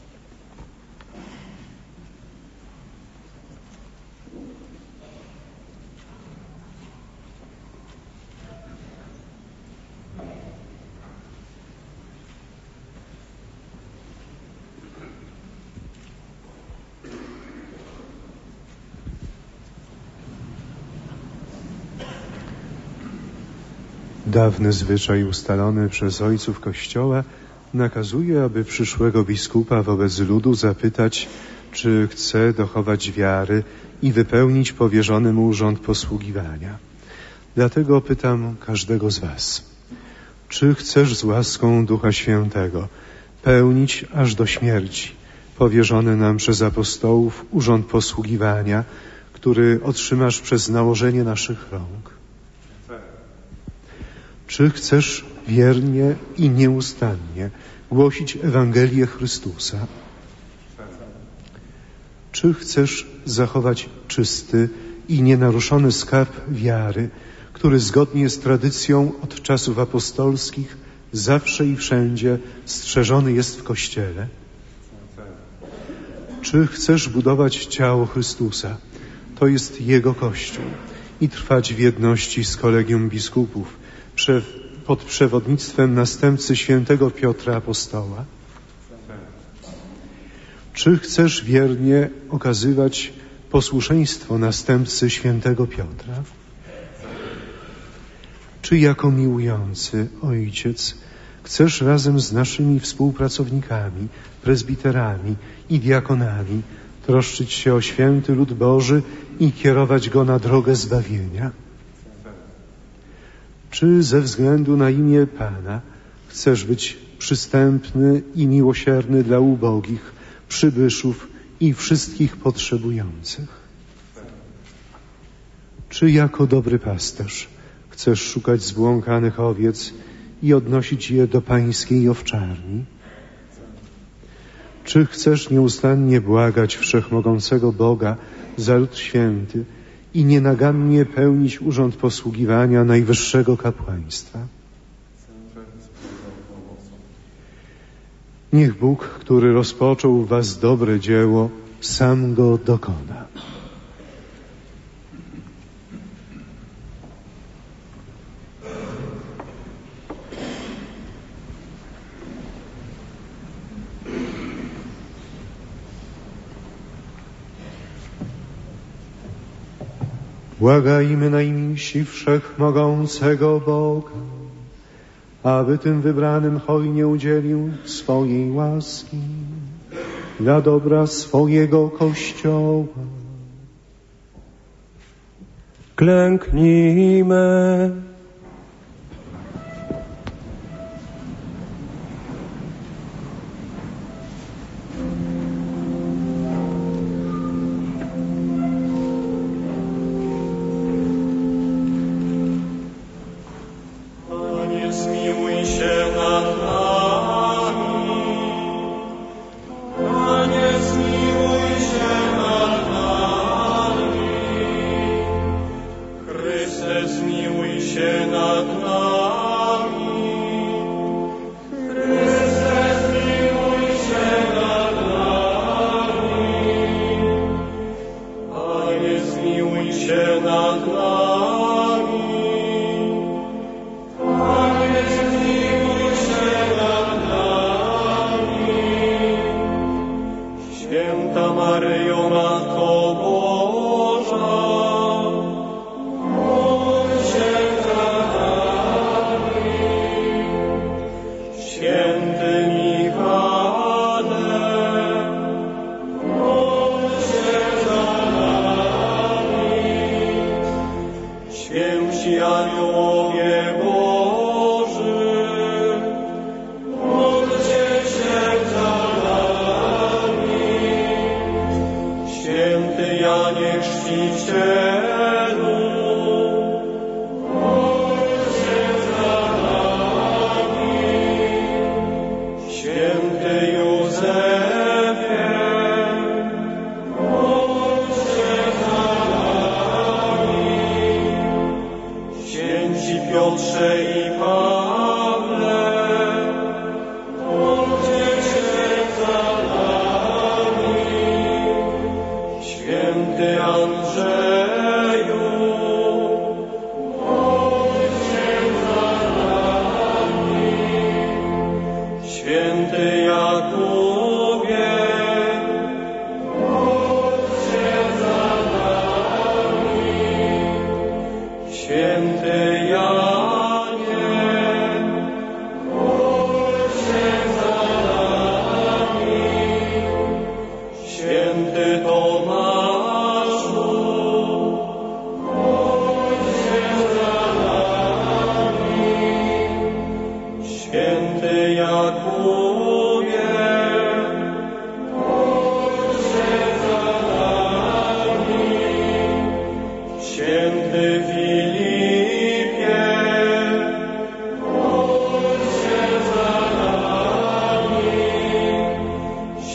Dawny zwyczaj ustalony przez ojców Kościoła nakazuje, aby przyszłego biskupa wobec ludu zapytać, czy chce dochować wiary i wypełnić powierzony mu urząd posługiwania. Dlatego pytam każdego z was, czy chcesz z łaską Ducha Świętego pełnić aż do śmierci powierzony nam przez apostołów urząd posługiwania, który otrzymasz przez nałożenie naszych rąk? Czy chcesz wiernie i nieustannie głosić Ewangelię Chrystusa? Czy chcesz zachować czysty i nienaruszony skarb wiary, który zgodnie z tradycją od czasów apostolskich zawsze i wszędzie strzeżony jest w Kościele? Czy chcesz budować ciało Chrystusa, to jest Jego Kościół, i trwać w jedności z kolegium biskupów, pod przewodnictwem następcy świętego Piotra Apostoła? Czy chcesz wiernie okazywać posłuszeństwo następcy świętego Piotra? Czy jako miłujący ojciec chcesz razem z naszymi współpracownikami, prezbiterami i diakonami troszczyć się o święty lud Boży i kierować go na drogę zbawienia? Czy ze względu na imię Pana chcesz być przystępny i miłosierny dla ubogich, przybyszów i wszystkich potrzebujących? Czy jako dobry pasterz chcesz szukać zbłąkanych owiec i odnosić je do pańskiej owczarni? Czy chcesz nieustannie błagać Wszechmogącego Boga za lud święty i nienagannie pełnić urząd posługiwania najwyższego kapłaństwa? Niech Bóg, który rozpoczął w was dobre dzieło, sam go dokona. Błagajmy najmilsi Wszechmogącego Boga, aby tym wybranym hojnie udzielił swojej łaski dla dobra swojego Kościoła. Klęknijmy. Święty Józefie,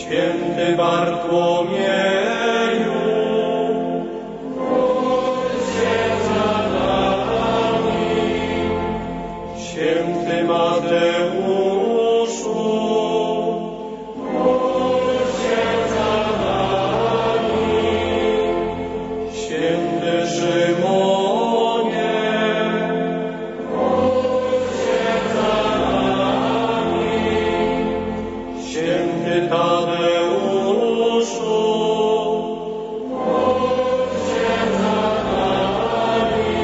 Święty Bartłomieju, módl się za nami. Święty Mateuszu, módl się za nami. Święty Szymonie, módl się za nami. Święty Tadeuszu, módl się za nami.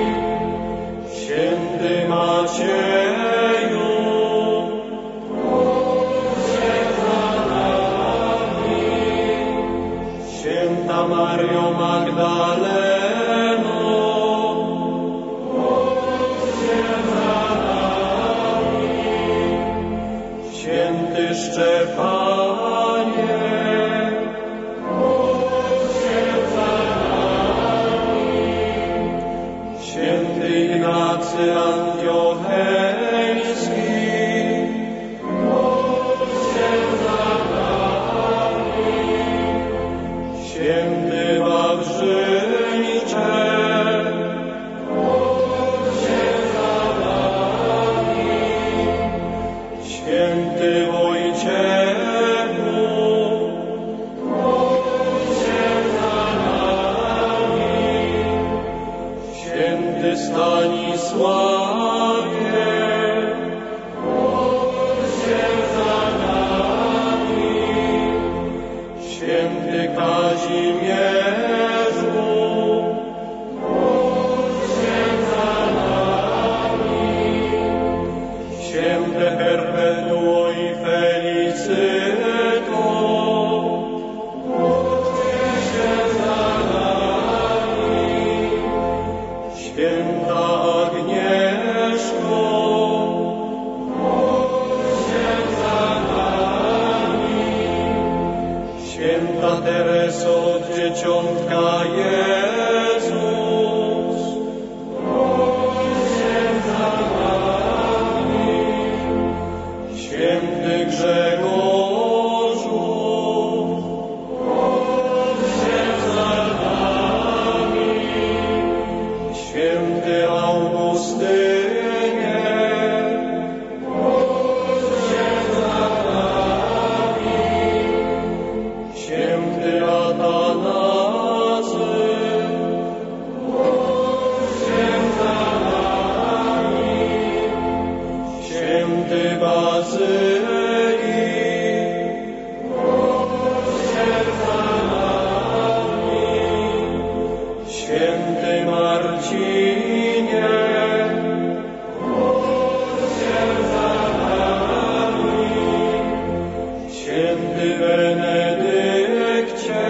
Święty Macieju, módl się za nami. Święta Mario Magdaleno, módl się za nami. Święty Szczepanie, módl się za nami. Święty Ignacy Antiocheński, módl się za nami. Święty Wawrzyńcze, módl się za nami. Święty Wojciechu, módl się za nami. Święty Stanisławie, módl się za nami. Święty Kazimierzu, módl się za nami. Święte Perpetuo i Felicyto, módlcie się za nami. Święta Agnieszko, módl się za nami. Święta Tereso od Dzieciątka Jezus, módl się za nami. Święty Grzegorzu, módl się za nami. Święty Augustynie, módl się za nami. Święty Atanazy, módl się za nami. Święty Bazylii, módl się za nami. Święty Marcinie, módl się za nami. Święty Benedykcie,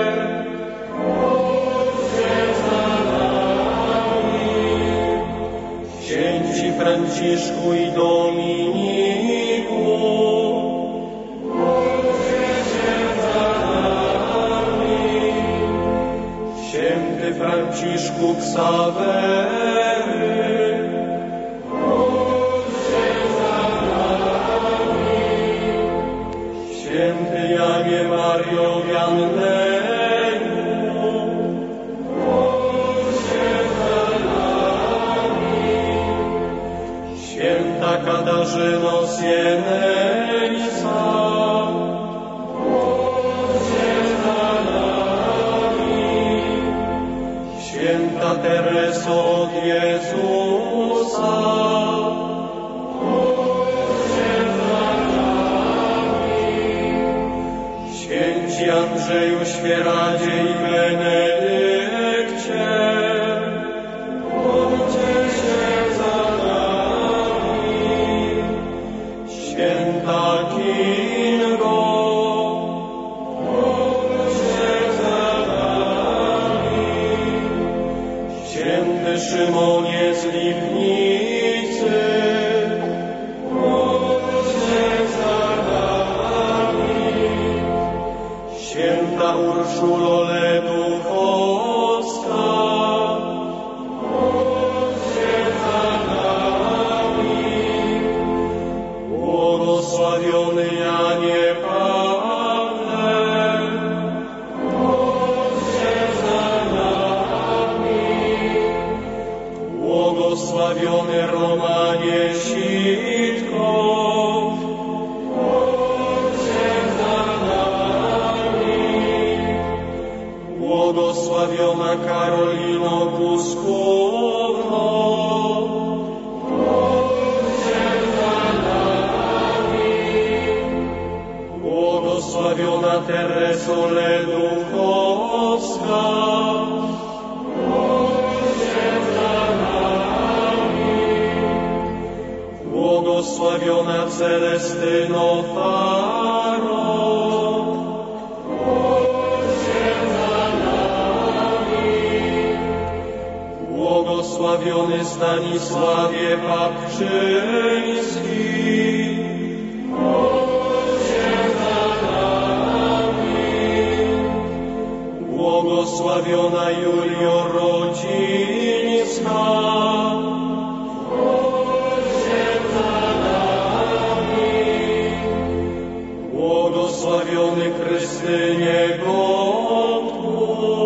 módl się za nami. Księci Franciszku i Dominiku, módlcie się za nami. Święty Franciszku Ksawery, módl się za nami. Święty Janie Mario Wianneju, módl się za nami. Święta Katarzyno Sienejsa, módl się za nami. Święta Tereso od Jezusa, módl się za nami. Święci Andrzeju Świeradzie i Benedykcie, módlcie się za nami. Święta Kingo, módl się za nami. Święty Szymonie z Lipnicy, módl się za nami. Święta Urszulo Ledóchowska, módl się za nami. Błogosławiony Janie Paweł, błogosławiona Tereso Leduchowska, błogosławiona Celestyno Faro, błogosławiony Stanisławie Papczyński, błogosławiona Julio Rodzińska, błogosławiony Krystynie Gąbku,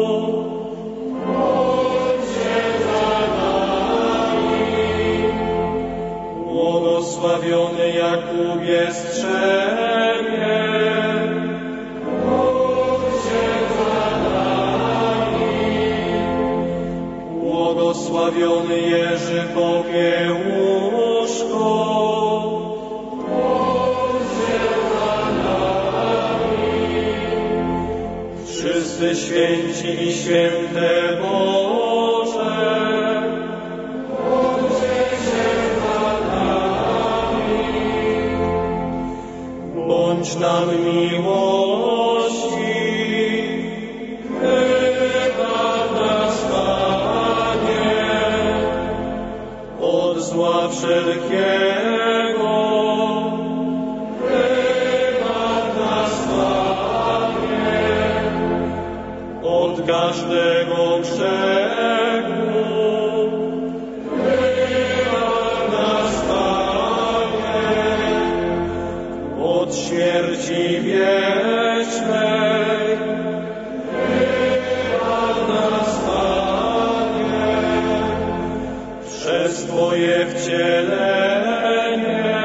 błogosławiony Jakubie Strzemie, błogosławiony Jerzy Popiełuszko, wszyscy święci i święte Boże, bądź nam miłości, wybaw nas, Panie, od zła wszelkiego, wybaw nas, Panie, od każdego grzechu, wybaw nas, Panie, od śmierci wiecznej, wybaw nas, Panie, przez Twoje wcielenie,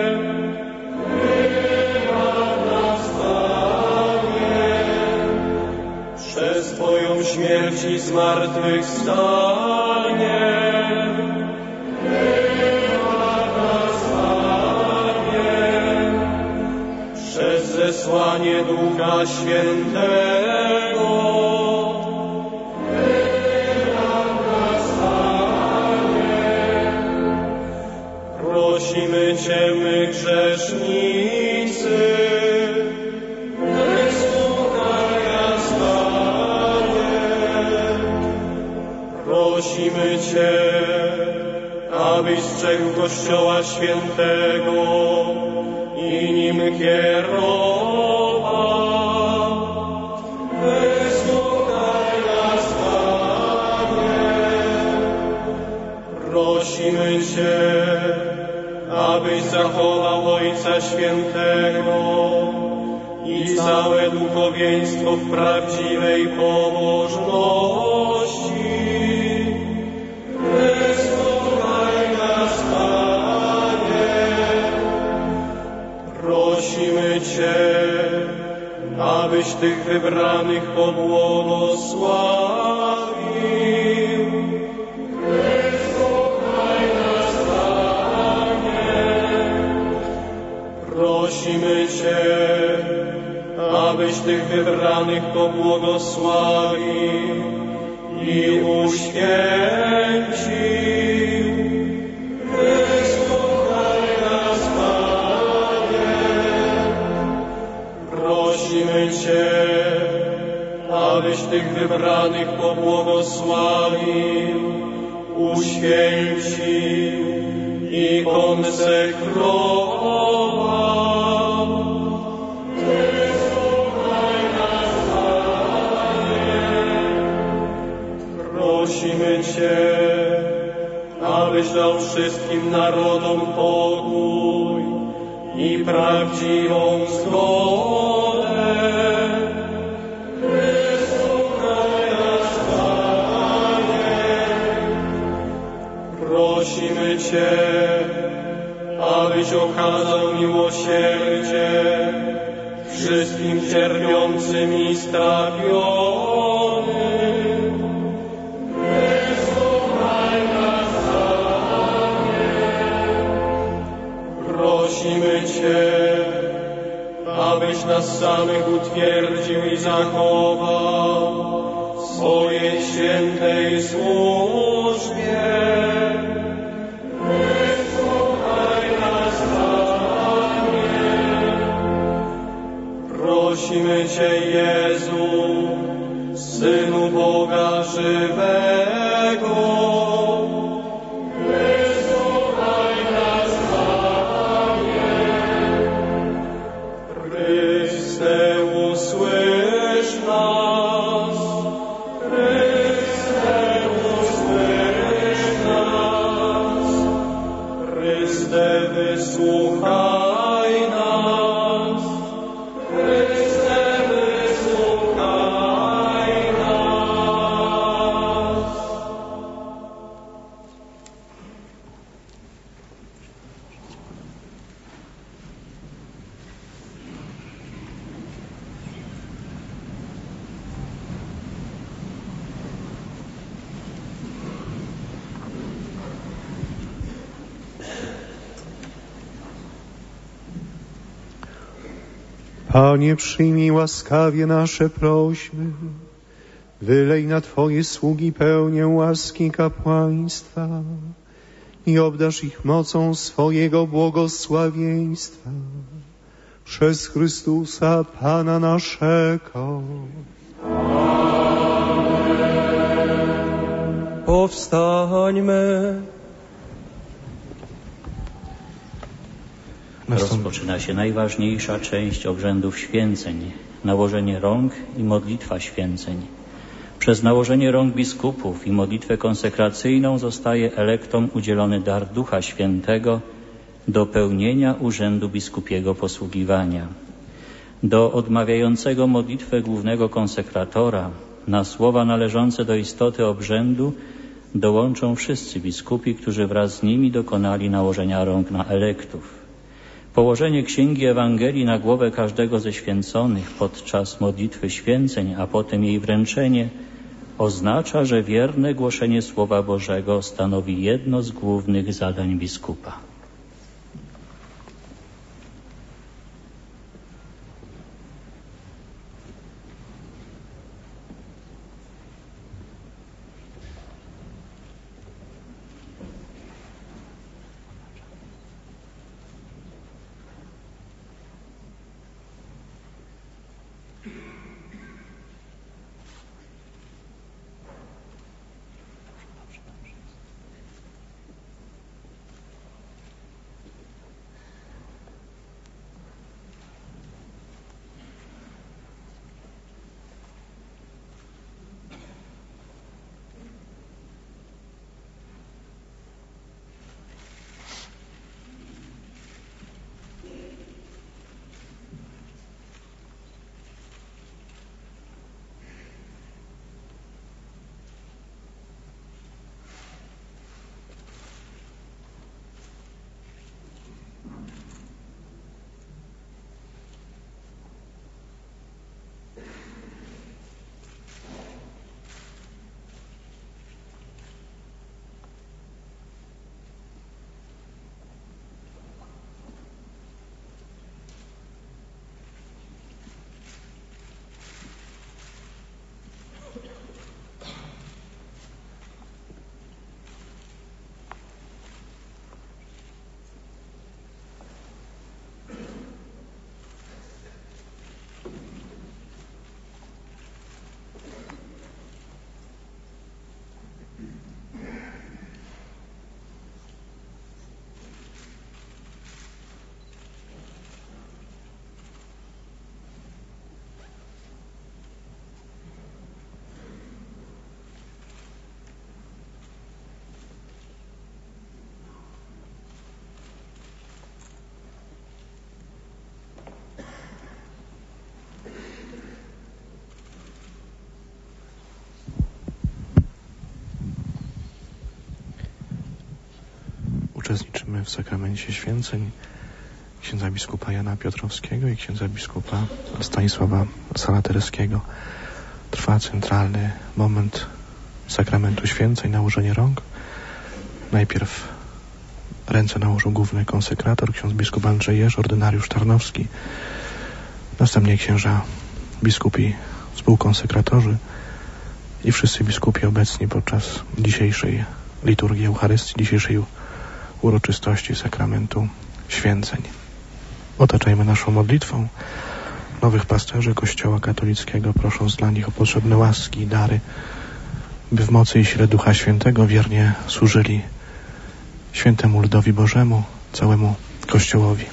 wybaw nas, Panie, przez Twoją śmierć i zmartwychwstanie, wybaw nas, Panie, przez zesłanie Ducha Świętego, wybaw nas, Panie. Prosimy Cię, my grzesznicy, wysłuchaj nas, Panie. Prosimy Cię, abyś strzegł Kościoła Świętego i nim kierował. Wysłuchaj nas, Panie. Prosimy Cię, abyś zachował Ojca Świętego i całe duchowieństwo w prawdziwej pobożności. Wysłuchaj nas, Panie. Prosimy Cię, abyś tych wybranych pobłogosławił. Wysłuchaj nas, Panie. Prosimy Cię, abyś tych wybranych pobłogosławił i uświęcił. Wysłuchaj nas, Panie. Prosimy Cię, abyś tych wybranych pobłogosławił, uświęcił i konsekrował. Wysłuchaj nas, Panie. Prosimy Cię, abyś dał wszystkim narodom pokój i prawdziwą zgodę. Wysłuchaj nas, Panie. Prosimy Cię, abyś okazał miłosierdzie wszystkim cierpiącym i strapionym. Wysłuchaj nas, Panie. Prosimy Cię, abyś nas samych utwierdził i zachował w swojej świętej służbie. Wysłuchaj nas, Panie. Prosimy Cię, Jezu, Synu Boga żywego, wysłuchaj nas, Panie. Chryste, usłysz nas. Chryste, usłysz nas. Chryste, wysłuchaj nas. Chryste, wysłuchaj nas. Panie, przyjmij łaskawie nasze prośby, wylej na Twoje sługi pełnię łaski kapłaństwa i obdarz ich mocą swojego błogosławieństwa. Przez Chrystusa Pana naszego. Powstańmy. Rozpoczyna się najważniejsza część obrzędów święceń, nałożenie rąk i modlitwa święceń. Przez nałożenie rąk biskupów i modlitwę konsekracyjną zostaje elektom udzielony dar Ducha Świętego do pełnienia urzędu biskupiego posługiwania. Do odmawiającego modlitwę głównego konsekratora na słowa należące do istoty obrzędu dołączą wszyscy biskupi, którzy wraz z nimi dokonali nałożenia rąk na elektów. Położenie Księgi Ewangelii na głowę każdego ze święconych podczas modlitwy święceń, a potem jej wręczenie oznacza, że wierne głoszenie Słowa Bożego stanowi jedno z głównych zadań biskupa. Uczestniczymy w sakramencie święceń księdza biskupa Jana Piotrowskiego i księdza biskupa Stanisława Salaterskiego. Trwa centralny moment sakramentu święceń, nałożenie rąk. Najpierw ręce nałożył główny konsekrator, ksiądz biskup Andrzej Jerz, ordynariusz tarnowski. Następnie księża biskupi, współkonsekratorzy i wszyscy biskupi obecni podczas dzisiejszej liturgii Eucharystii, dzisiejszej uroczystości sakramentu święceń. Otaczajmy naszą modlitwą nowych pasterzy Kościoła katolickiego, prosząc dla nich o potrzebne łaski i dary, by w mocy i sile Ducha Świętego wiernie służyli świętemu ludowi Bożemu, całemu Kościołowi.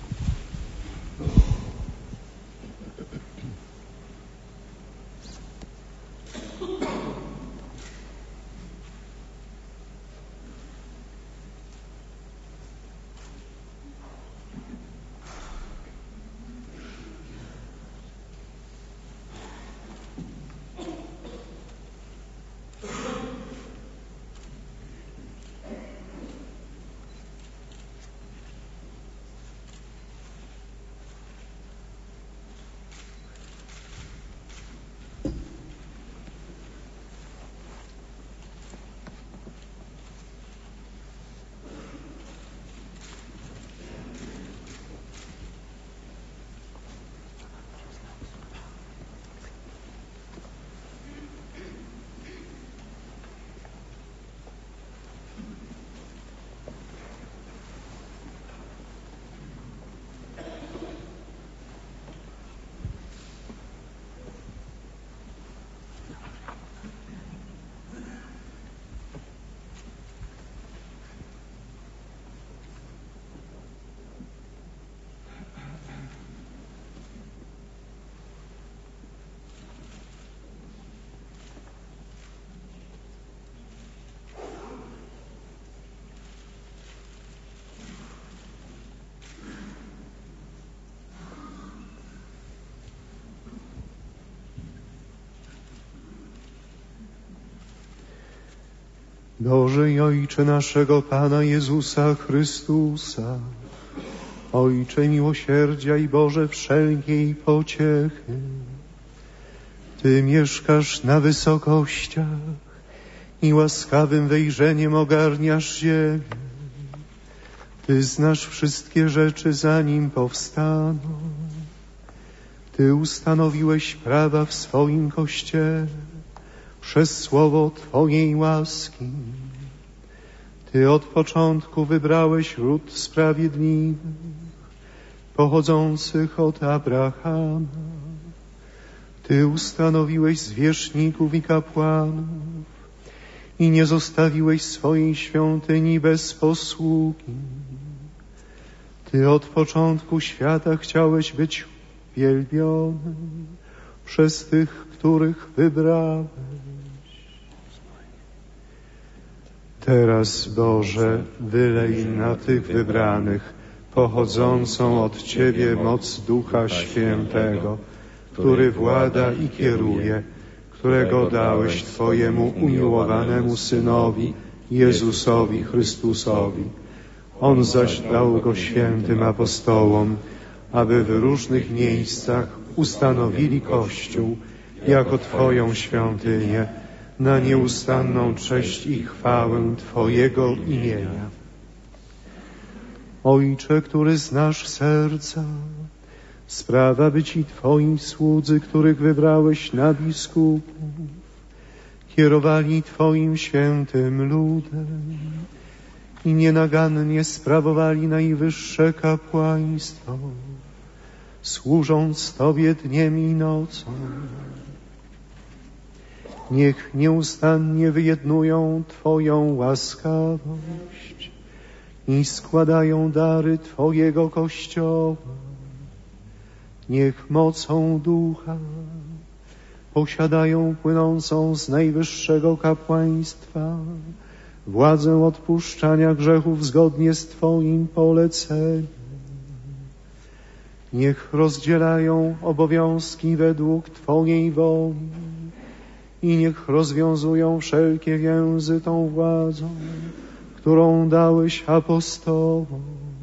Boże i Ojcze naszego Pana Jezusa Chrystusa, Ojcze miłosierdzia i Boże wszelkiej pociechy, Ty mieszkasz na wysokościach i łaskawym wejrzeniem ogarniasz ziemię. Ty znasz wszystkie rzeczy, zanim powstaną. Ty ustanowiłeś prawa w swoim Kościele przez słowo Twojej łaski. Ty od początku wybrałeś ród sprawiedliwych, pochodzących od Abrahama. Ty ustanowiłeś zwierzchników i kapłanów i nie zostawiłeś swojej świątyni bez posługi. Ty od początku świata chciałeś być wielbiony przez tych, których wybrałeś. Teraz, Boże, wylej na tych wybranych pochodzącą od Ciebie moc Ducha Świętego, który włada i kieruje, którego dałeś Twojemu umiłowanemu Synowi, Jezusowi Chrystusowi. On zaś dał Go świętym apostołom, aby w różnych miejscach ustanowili Kościół jako Twoją świątynię, na nieustanną cześć i chwałę Twojego imienia. Ojcze, który znasz serca, spraw, aby Ci Twoi słudzy, których wybrałeś na biskupów, kierowali Twoim świętym ludem i nienagannie sprawowali najwyższe kapłaństwo, służąc Tobie dniem i nocą. Niech nieustannie wyjednują Twoją łaskawość i składają dary Twojego Kościoła. Niech mocą Ducha posiadają płynącą z najwyższego kapłaństwa władzę odpuszczania grzechów zgodnie z Twoim poleceniem. Niech rozdzielają obowiązki według Twojej woli i niech rozwiązują wszelkie więzy tą władzą, którą dałeś apostołom.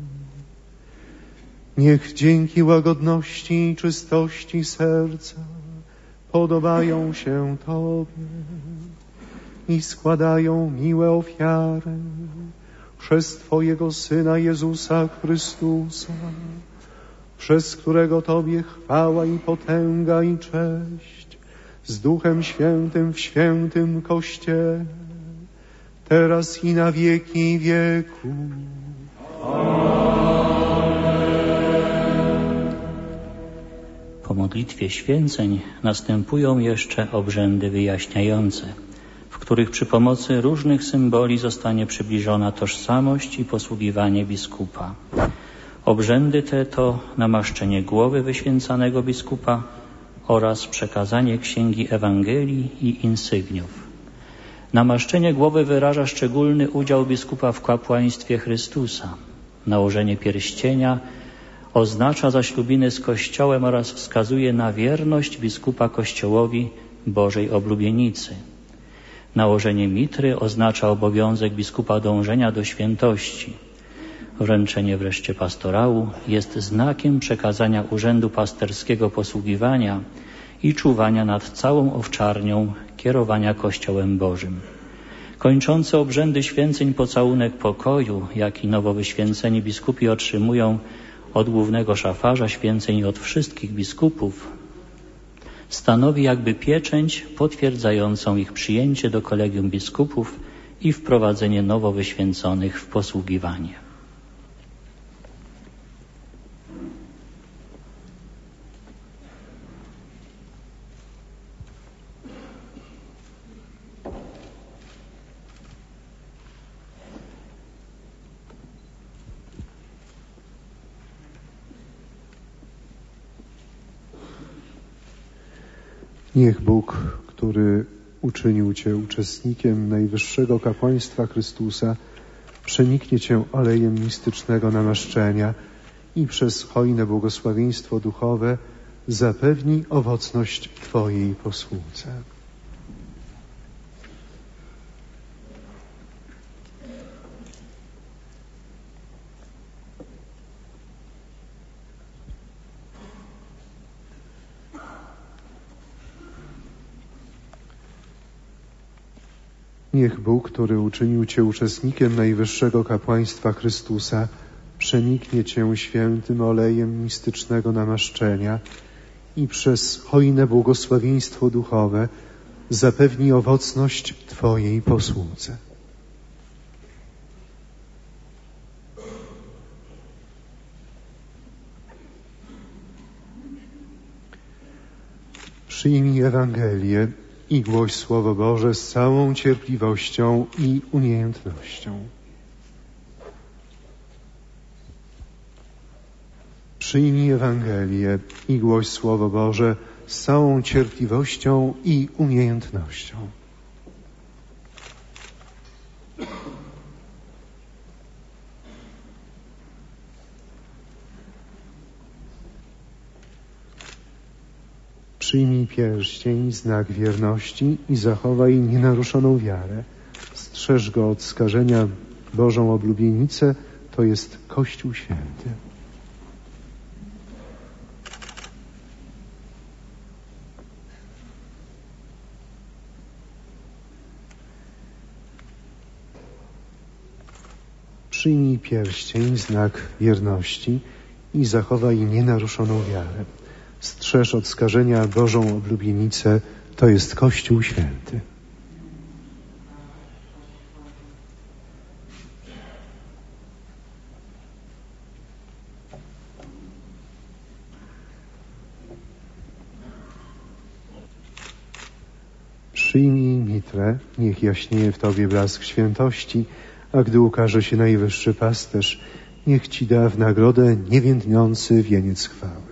Niech dzięki łagodności i czystości serca podobają się Tobie i składają miłe ofiary przez Twojego Syna Jezusa Chrystusa, przez którego Tobie chwała i potęga i cześć z Duchem Świętym w świętym Kościele, teraz i na wieki wieków. Po modlitwie święceń następują jeszcze obrzędy wyjaśniające, w których przy pomocy różnych symboli zostanie przybliżona tożsamość i posługiwanie biskupa. Obrzędy te to namaszczenie głowy wyświęcanego biskupa oraz przekazanie księgi Ewangelii i insygniów. Namaszczenie głowy wyraża szczególny udział biskupa w kapłaństwie Chrystusa. Nałożenie pierścienia oznacza zaślubiny z Kościołem oraz wskazuje na wierność biskupa Kościołowi Bożej oblubienicy. Nałożenie mitry oznacza obowiązek biskupa dążenia do świętości. Wręczenie wreszcie pastorału jest znakiem przekazania urzędu pasterskiego posługiwania i czuwania nad całą owczarnią kierowania Kościołem Bożym. Kończący obrzędy święceń pocałunek pokoju, jaki nowo wyświęceni biskupi otrzymują od głównego szafarza święceń i od wszystkich biskupów, stanowi jakby pieczęć potwierdzającą ich przyjęcie do kolegium biskupów i wprowadzenie nowo wyświęconych w posługiwanie. Niech Bóg, który uczynił Cię uczestnikiem najwyższego kapłaństwa Chrystusa, przeniknie Cię olejem mistycznego namaszczenia i przez hojne błogosławieństwo duchowe zapewni owocność Twojej posłudze. Niech Bóg, który uczynił Cię uczestnikiem najwyższego kapłaństwa Chrystusa, przeniknie Cię świętym olejem mistycznego namaszczenia i przez hojne błogosławieństwo duchowe zapewni owocność Twojej posłudze. Przyjmij Ewangelię i głoś Słowo Boże z całą cierpliwością i umiejętnością. Przyjmij Ewangelię i głoś Słowo Boże z całą cierpliwością i umiejętnością. Przyjmij pierścień, znak wierności i zachowaj nienaruszoną wiarę. Strzeż go od skażenia Bożą oblubienicę, to jest Kościół Święty. Przyjmij pierścień, znak wierności i zachowaj nienaruszoną wiarę. Strzeż od skażenia Bożą oblubienicę, to jest Kościół Święty. Przyjmij mitrę, niech jaśnieje w Tobie blask świętości, a gdy ukaże się najwyższy pasterz, niech Ci da w nagrodę niewiędnący wieniec chwały.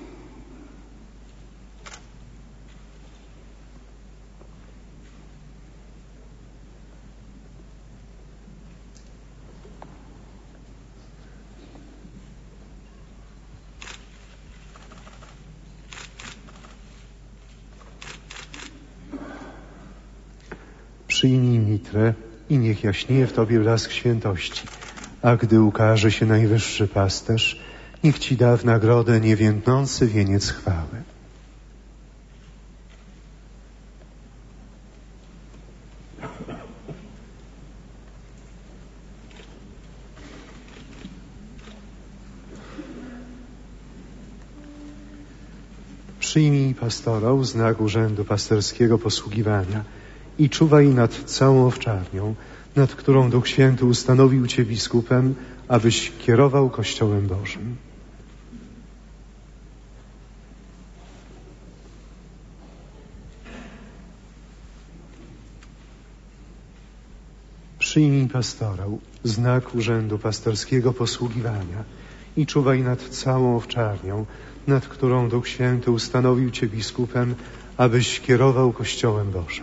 Przyjmij mitrę i niech jaśnieje w Tobie blask świętości, a gdy ukaże się najwyższy pasterz, niech Ci da w nagrodę niewiędnący wieniec chwały. Przyjmij pastorał, znak urzędu pasterskiego posługiwania i czuwaj nad całą owczarnią, nad którą Duch Święty ustanowił Cię biskupem, abyś kierował Kościołem Bożym. Przyjmij pastorał, znak urzędu pasterskiego posługiwania i czuwaj nad całą owczarnią, nad którą Duch Święty ustanowił Cię biskupem, abyś kierował Kościołem Bożym.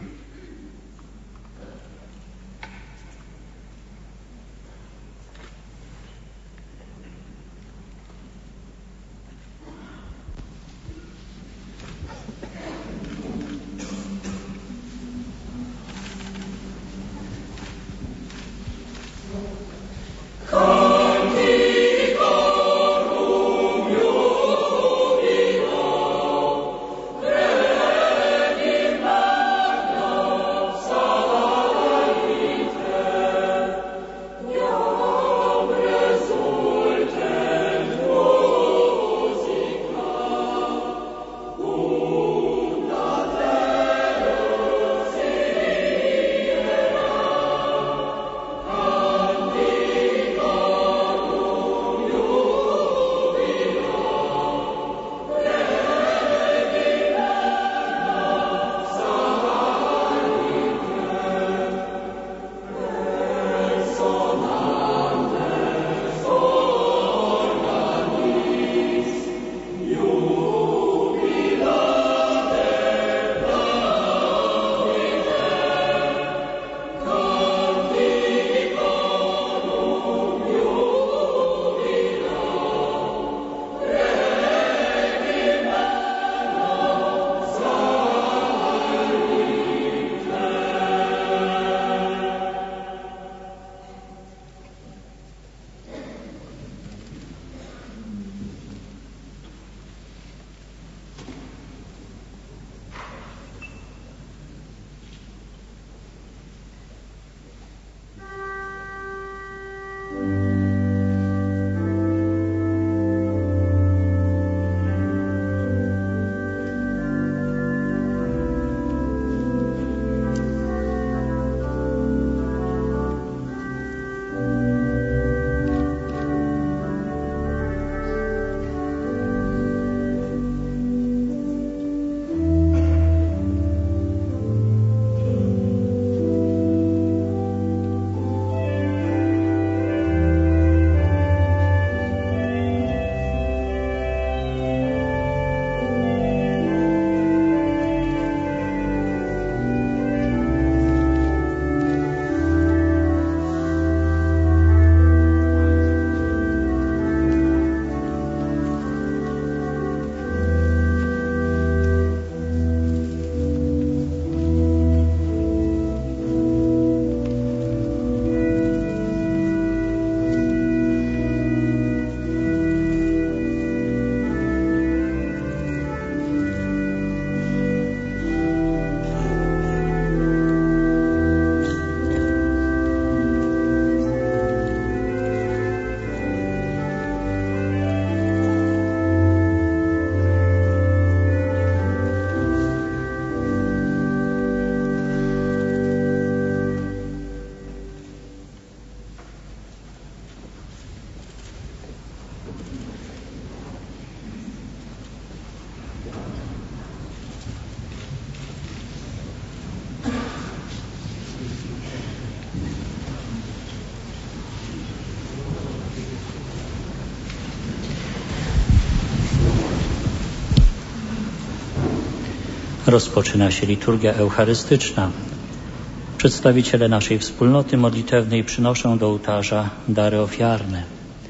Rozpoczyna się liturgia eucharystyczna. Przedstawiciele naszej wspólnoty modlitewnej przynoszą do ołtarza dary ofiarne.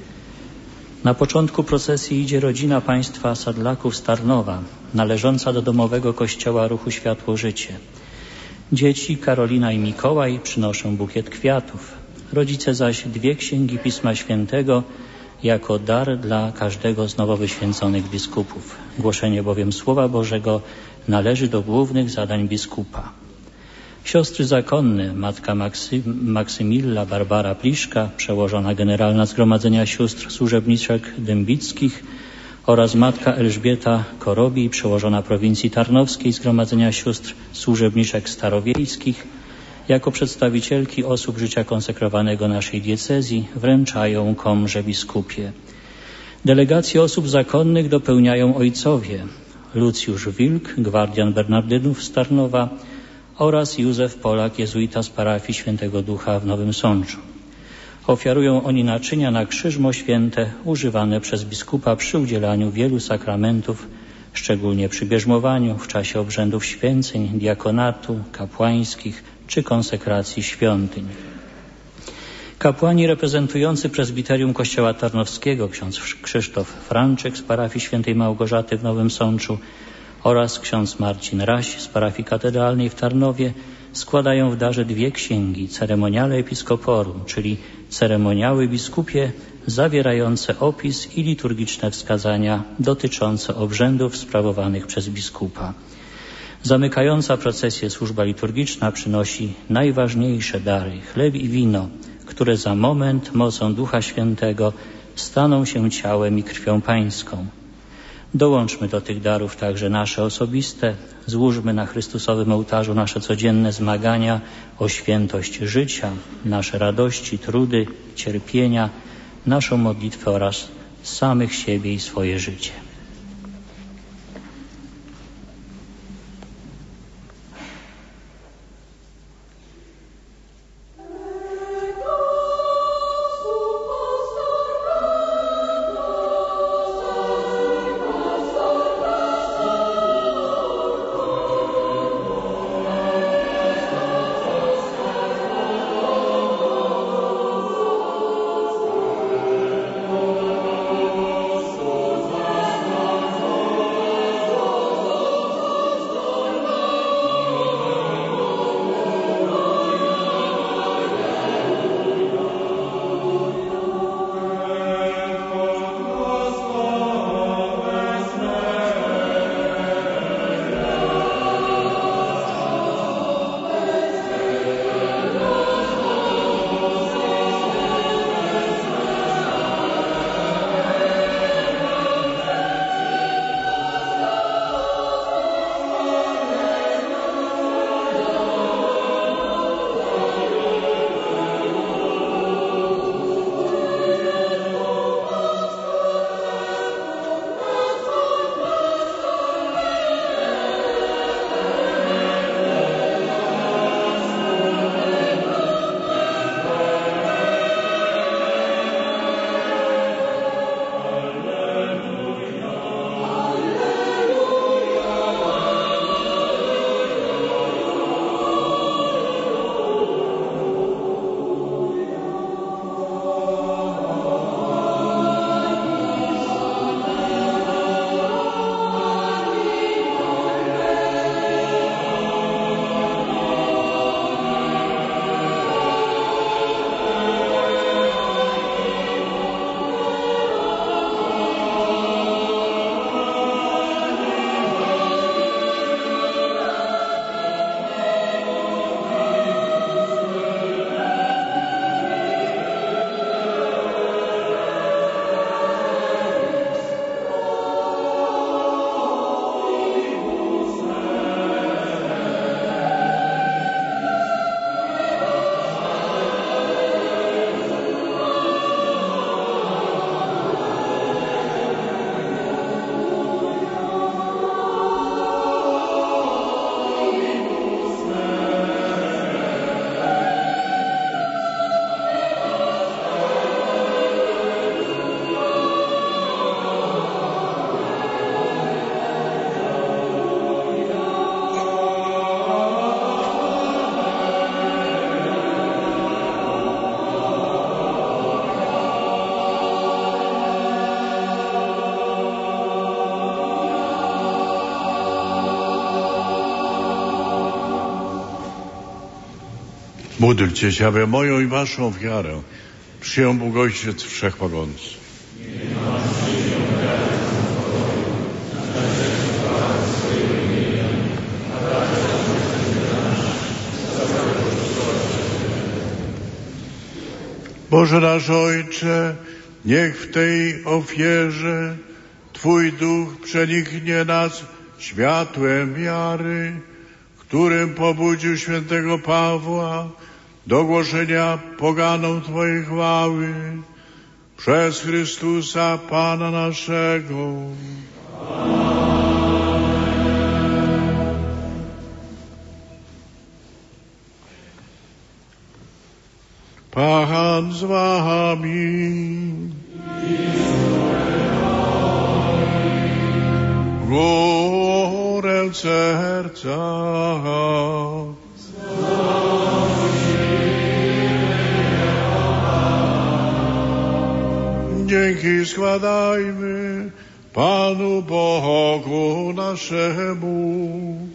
Na początku procesji idzie rodzina państwa Sadlaków z Tarnowa, należąca do domowego kościoła Ruchu Światło Życie. Dzieci Karolina i Mikołaj przynoszą bukiet kwiatów, rodzice zaś 2 księgi Pisma Świętego jako dar dla każdego z nowo wyświęconych biskupów. Głoszenie bowiem Słowa Bożego należy do głównych zadań biskupa. Siostry zakonne, matka Maksymilla Barbara Pliszka, przełożona generalna Zgromadzenia Sióstr Służebniczek Dębickich oraz matka Elżbieta Korobij, przełożona prowincji tarnowskiej Zgromadzenia Sióstr Służebniczek Starowiejskich, jako przedstawicielki osób życia konsekrowanego naszej diecezji wręczają komrze biskupie. Delegacje osób zakonnych dopełniają ojcowie Lucjusz Wilk, gwardian Bernardynów z Tarnowa, oraz Józef Polak, jezuita z parafii Świętego Ducha w Nowym Sączu. Ofiarują oni naczynia na Krzyżmo Święte używane przez biskupa przy udzielaniu wielu sakramentów, szczególnie przy bierzmowaniu, w czasie obrzędów święceń, diakonatu, kapłańskich czy konsekracji świątyń. Kapłani reprezentujący prezbiterium Kościoła Tarnowskiego, ksiądz Krzysztof Franczyk z parafii Świętej Małgorzaty w Nowym Sączu oraz ksiądz Marcin Raś z parafii katedralnej w Tarnowie składają w darze 2 księgi Ceremoniale Episcoporum, czyli ceremoniały biskupie zawierające opis i liturgiczne wskazania dotyczące obrzędów sprawowanych przez biskupa. Zamykająca procesję służba liturgiczna przynosi najważniejsze dary, chleb i wino, które za moment mocą Ducha Świętego staną się ciałem i krwią Pańską. Dołączmy do tych darów także nasze osobiste, złóżmy na Chrystusowym ołtarzu nasze codzienne zmagania o świętość życia, nasze radości, trudy, cierpienia, naszą modlitwę oraz samych siebie i swoje życie. Módlcie się, aby moją i waszą ofiarę przyjął Bóg Ojciec Wszechmogący. Boże nasz Ojcze, niech w tej ofierze Twój duch przeniknie nas światłem wiary, którym pobudził świętego Pawła do głoszenia poganom Twojej chwały przez Chrystusa Pana naszego. Pan z wami. Górę serca. Dzięki składajmy Panu Bogu naszemu.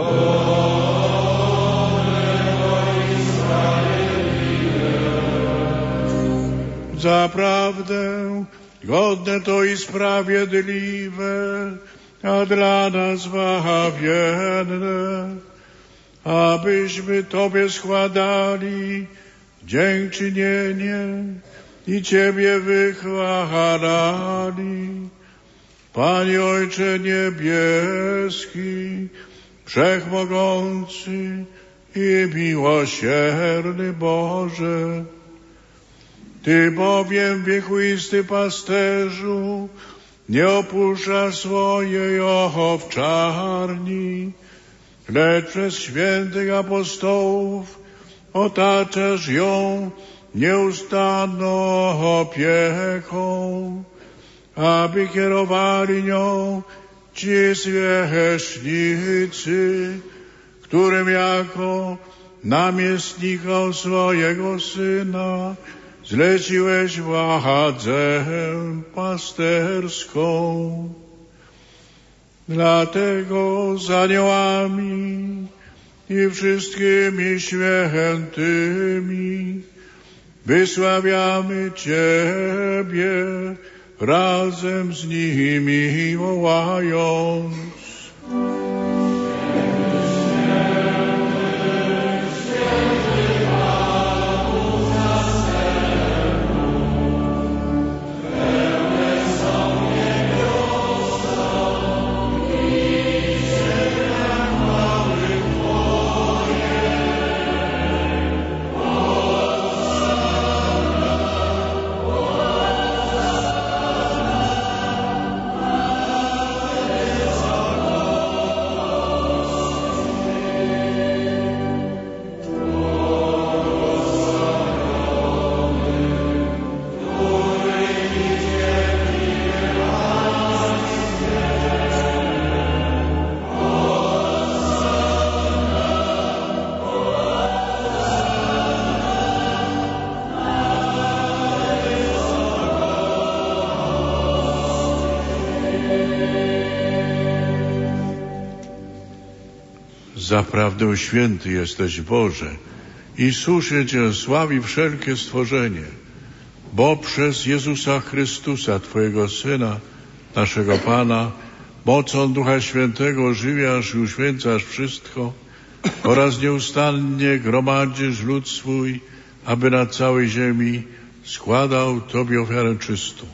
Zaprawdę godne to i sprawiedliwe, a dla nas zbawienne, abyśmy Tobie składali dziękczynienie i Ciebie wychwalali. Panie Ojcze niebieski, wszechmogący i miłosierny Boże, Ty bowiem, wiekuisty pasterzu, nie opuszczasz swojej owczarni, lecz przez świętych apostołów otaczasz ją nieustanną opieką, aby kierowali nią ci zwierzchnicy, którym jako namiestnikom swojego Syna zleciłeś władzę pasterską. Dlatego z aniołami i wszystkimi świętymi wysławiamy Ciebie razem z nimi wołając. Zaprawdę święty jesteś, Boże, i słusznie Cię sławi wszelkie stworzenie, bo przez Jezusa Chrystusa, Twojego Syna, naszego Pana, mocą Ducha Świętego ożywiasz i uświęcasz wszystko oraz nieustannie gromadzisz lud swój, aby na całej ziemi składał Tobie ofiarę czystą.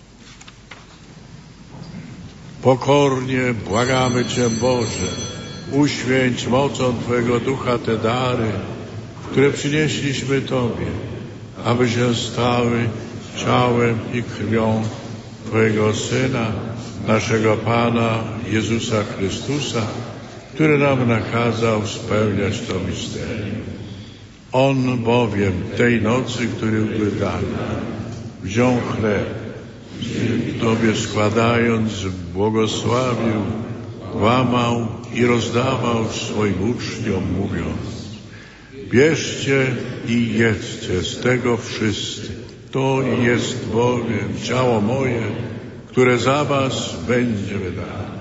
Pokornie błagamy Cię, Boże, uświęć mocą Twojego Ducha te dary, które przynieśliśmy Tobie, aby się stały ciałem i krwią Twojego Syna, naszego Pana Jezusa Chrystusa, który nam nakazał spełniać to misterium. On bowiem tej nocy, który był dany, wziął chleb, Tobie składając, błogosławił, łamał i rozdawał swoim uczniom, mówiąc: bierzcie i jedzcie z tego wszyscy. To jest bowiem ciało moje, które za was będzie wydane.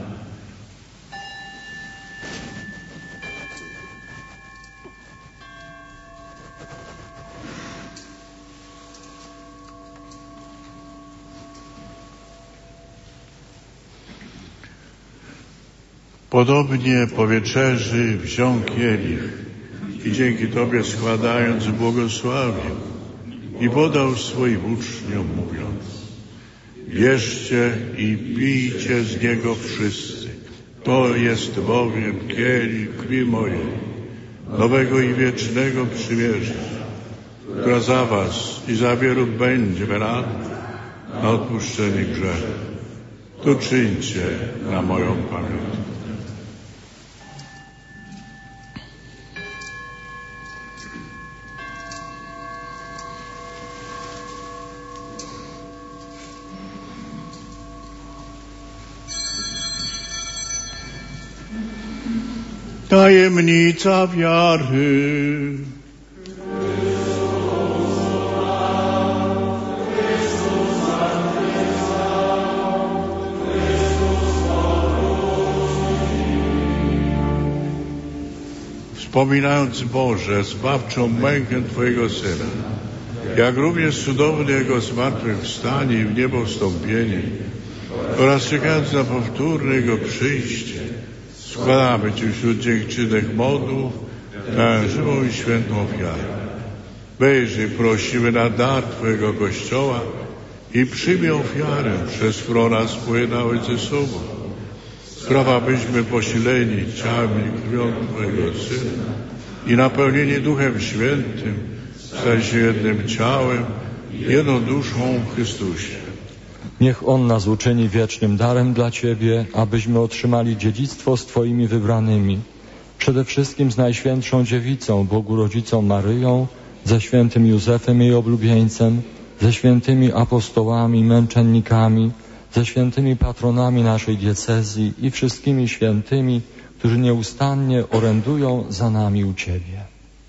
Podobnie po wieczerzy wziął kielich i dzięki Tobie składając błogosławił i podał swoim uczniom, mówiąc: Bierzcie i pijcie z niego wszyscy. To jest bowiem kielich krwi mojej, nowego i wiecznego przymierza, która za was i za wielu będzie wylana na odpuszczenie grzechu. To czyńcie na moją pamiątkę. Tajemnica wiary. Wspominając Boże, zbawczą mękę Twojego Syna, jak również cudowne Jego zmartwychwstanie i w niebo wstąpienie oraz czekając na powtórne Jego przyjście, składamy Ci wśród dziękczynnych modłów tę żywą i świętą ofiarę. Wyjrzyj, prosimy na dar Twojego Kościoła i przyjmij ofiarę, przez którą nas pojednałeś ze sobą. Spraw, abyśmy posileni ciałem i krwią Twojego Syna i napełnieni Duchem Świętym stali się jednym ciałem, jedną duszą w Chrystusie. Niech On nas uczyni wiecznym darem dla Ciebie, abyśmy otrzymali dziedzictwo z Twoimi wybranymi, przede wszystkim z Najświętszą Dziewicą, Bogu Rodzicą Maryją, ze świętym Józefem jej oblubieńcem, ze świętymi apostołami, męczennikami, ze świętymi patronami naszej diecezji i wszystkimi świętymi, którzy nieustannie orędują za nami u Ciebie.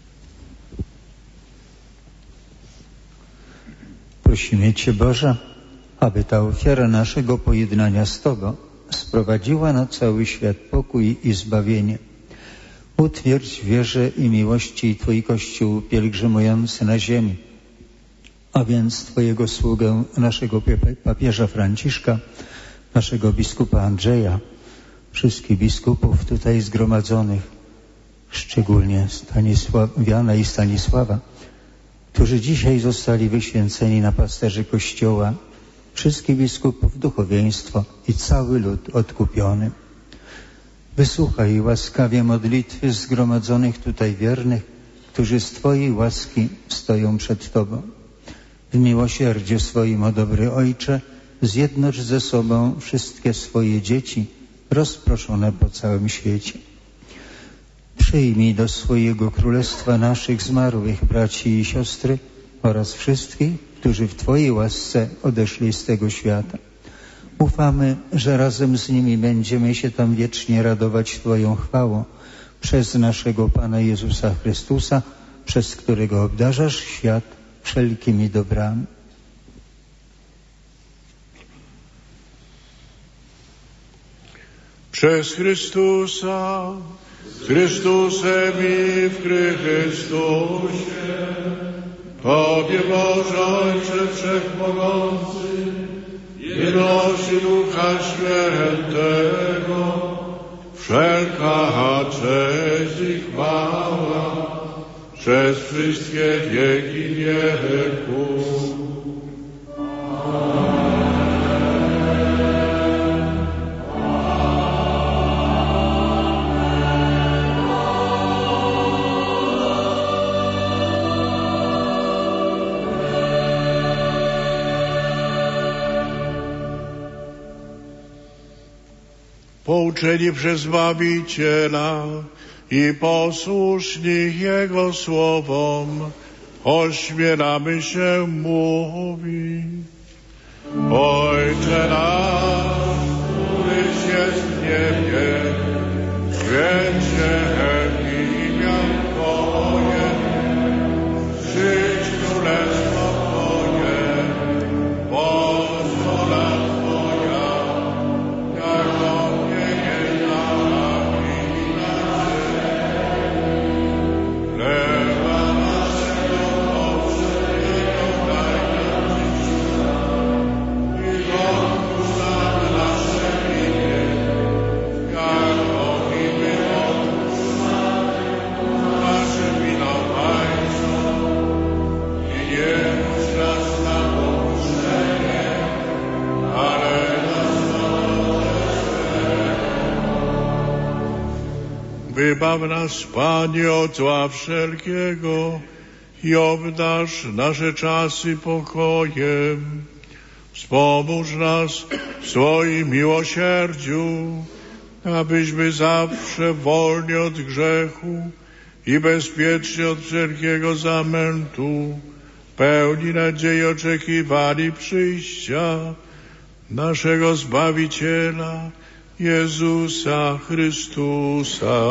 Prosimy Cię, Boże, aby ta ofiara naszego pojednania z Tobą sprowadziła na cały świat pokój i zbawienie. Utwierdź w wierze i miłości Twój Kościół pielgrzymujący na ziemi, a więc Twojego sługę, naszego papieża Franciszka, naszego biskupa Andrzeja, wszystkich biskupów tutaj zgromadzonych, szczególnie Wiana i Stanisława, którzy dzisiaj zostali wyświęceni na pasterzy Kościoła, wszystkich biskupów, duchowieństwo i cały lud odkupiony. Wysłuchaj łaskawie modlitwy zgromadzonych tutaj wiernych, którzy z Twojej łaski stoją przed Tobą. W miłosierdziu swoim, o dobry Ojcze, zjednocz ze sobą wszystkie swoje dzieci rozproszone po całym świecie. Przyjmij do swojego królestwa naszych zmarłych braci i siostry oraz wszystkich, którzy w Twojej łasce odeszli z tego świata. Ufamy, że razem z nimi będziemy się tam wiecznie radować Twoją chwałą przez naszego Pana Jezusa Chrystusa, przez którego obdarzasz świat wszelkimi dobrami. Przez Chrystusa, z Chrystusem i w Chrystusie, Tobie, Boże Ojcze Wszechmogący, jedności Ducha Świętego, wszelka cześć i chwała przez wszystkie wieki wieków. Pouczeni przez Zbawiciela i posłuszni Jego słowom, ośmielamy się mówić. Ojcze nasz, któryś jest w niebie, święć się imię Twoje, przyjdź królestwo Twoje, bądź wola Twoja, jako Wybaw nas, Panie, od zła wszelkiego i obdarz nasze czasy pokojem. Wspomóż nas w swoim miłosierdziu, abyśmy zawsze wolni od grzechu i bezpieczni od wszelkiego zamętu, pełni nadziei oczekiwali przyjścia naszego Zbawiciela, Jezusa Chrystusa.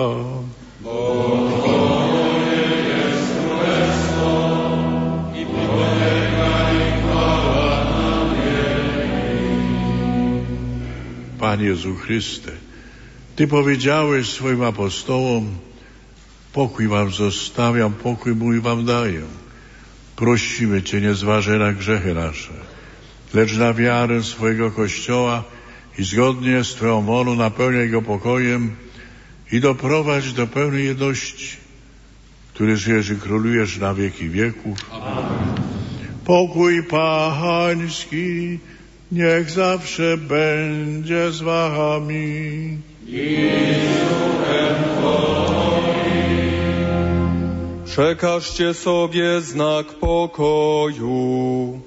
Panie Jezu Chryste, Ty powiedziałeś swoim apostołom: pokój wam zostawiam, pokój mój wam daję. Prosimy Cię, nie zważaj na grzechy nasze, lecz na wiarę swojego Kościoła i zgodnie z Twoją wolą napełniaj go pokojem i doprowadź do pełnej jedności, który żyjesz i królujesz na wieki wieków. Amen. Pokój Pański niech zawsze będzie z wami. Przekażcie sobie znak pokoju.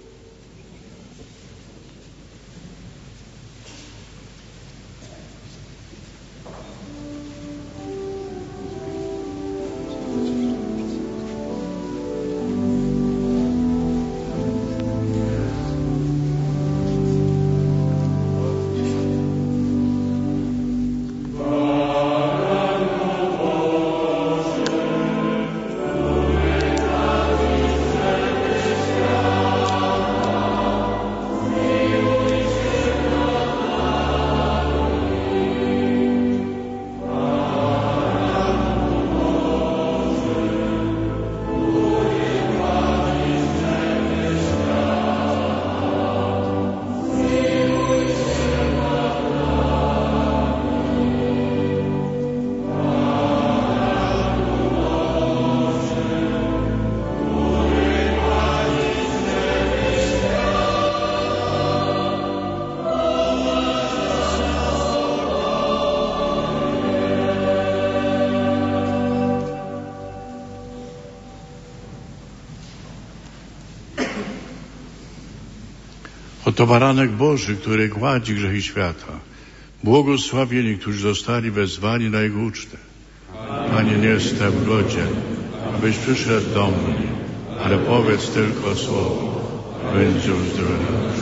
Oto baranek Boży, który gładzi grzechy świata. Błogosławieni, którzy zostali wezwani na Jego ucztę. Panie, nie jestem godzien, abyś przyszedł do mnie, ale powiedz tylko słowo, będzie uzdrowiony.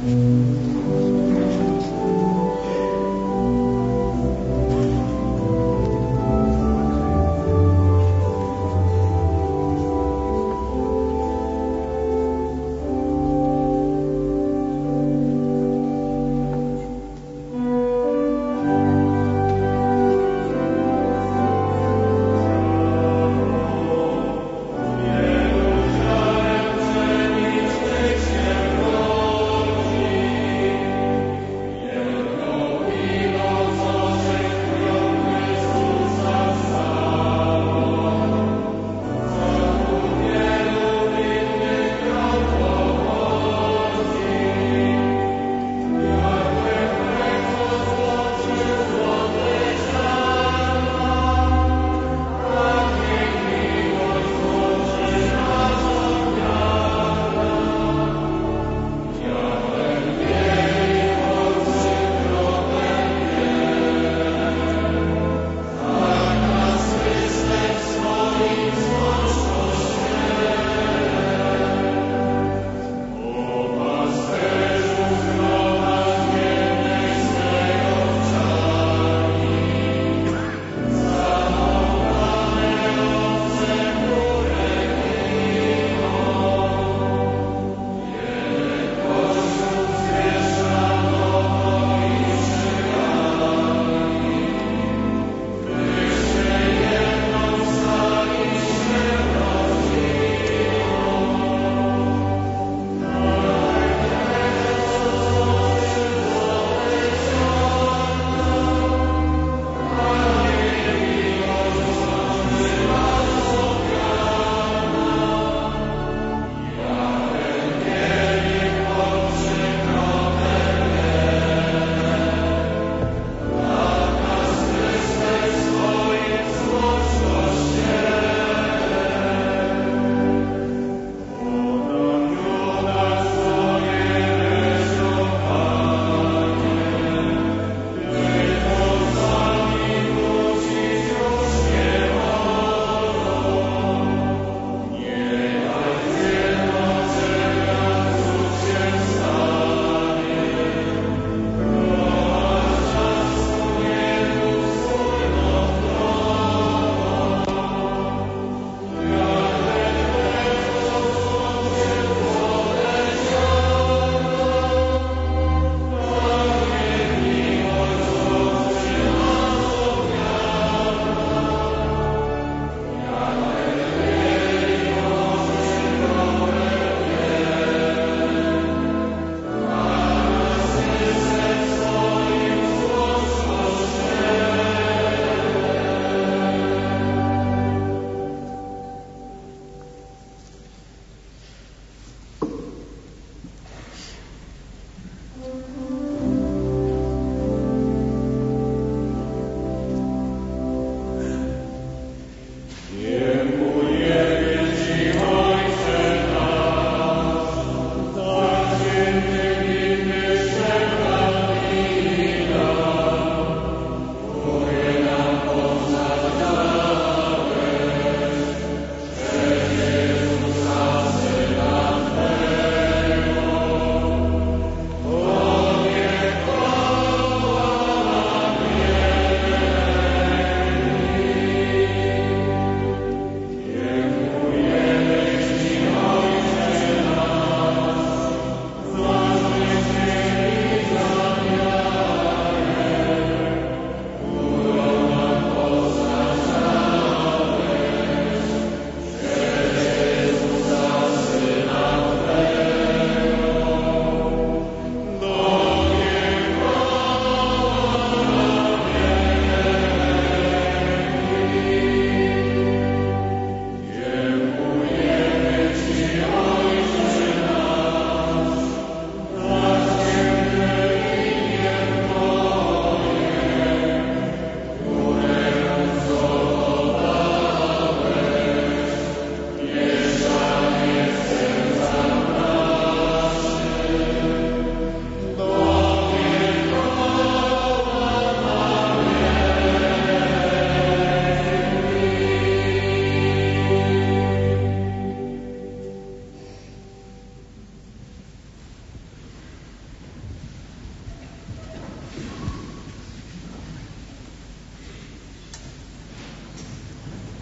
Jerusalem cenicznych się rodzi,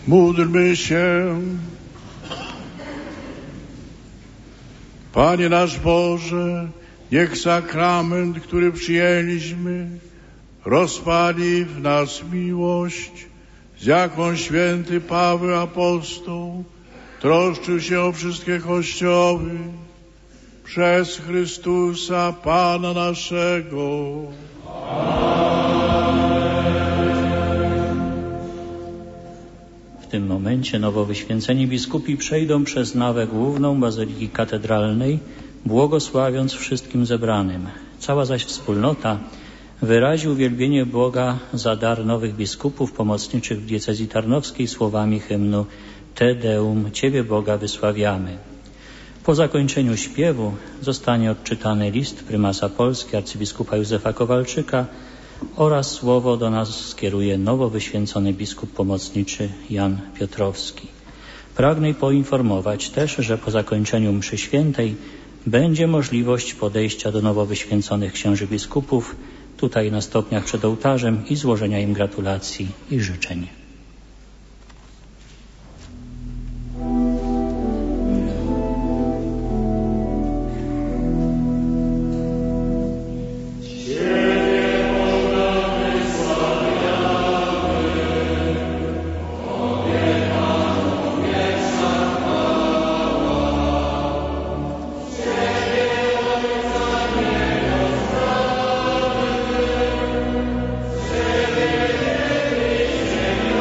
Módlmy się. Panie nasz Boże, niech sakrament, który przyjęliśmy, rozpali w nas miłość, z jaką święty Paweł apostoł troszczył się o wszystkie kościoły, przez Chrystusa Pana naszego. W tym momencie nowo wyświęceni biskupi przejdą przez nawę główną Bazyliki Katedralnej, błogosławiąc wszystkim zebranym. Cała zaś wspólnota wyrazi uwielbienie Boga za dar nowych biskupów pomocniczych w diecezji tarnowskiej słowami hymnu Te Deum, Ciebie Boga wysławiamy. Po zakończeniu śpiewu zostanie odczytany list prymasa Polski arcybiskupa Józefa Kowalczyka oraz słowo do nas skieruje nowo wyświęcony biskup pomocniczy Jan Piotrowski. Pragnę poinformować też, że po zakończeniu mszy świętej będzie możliwość podejścia do nowo wyświęconych księży biskupów tutaj na stopniach przed ołtarzem i złożenia im gratulacji i życzeń. Ciebie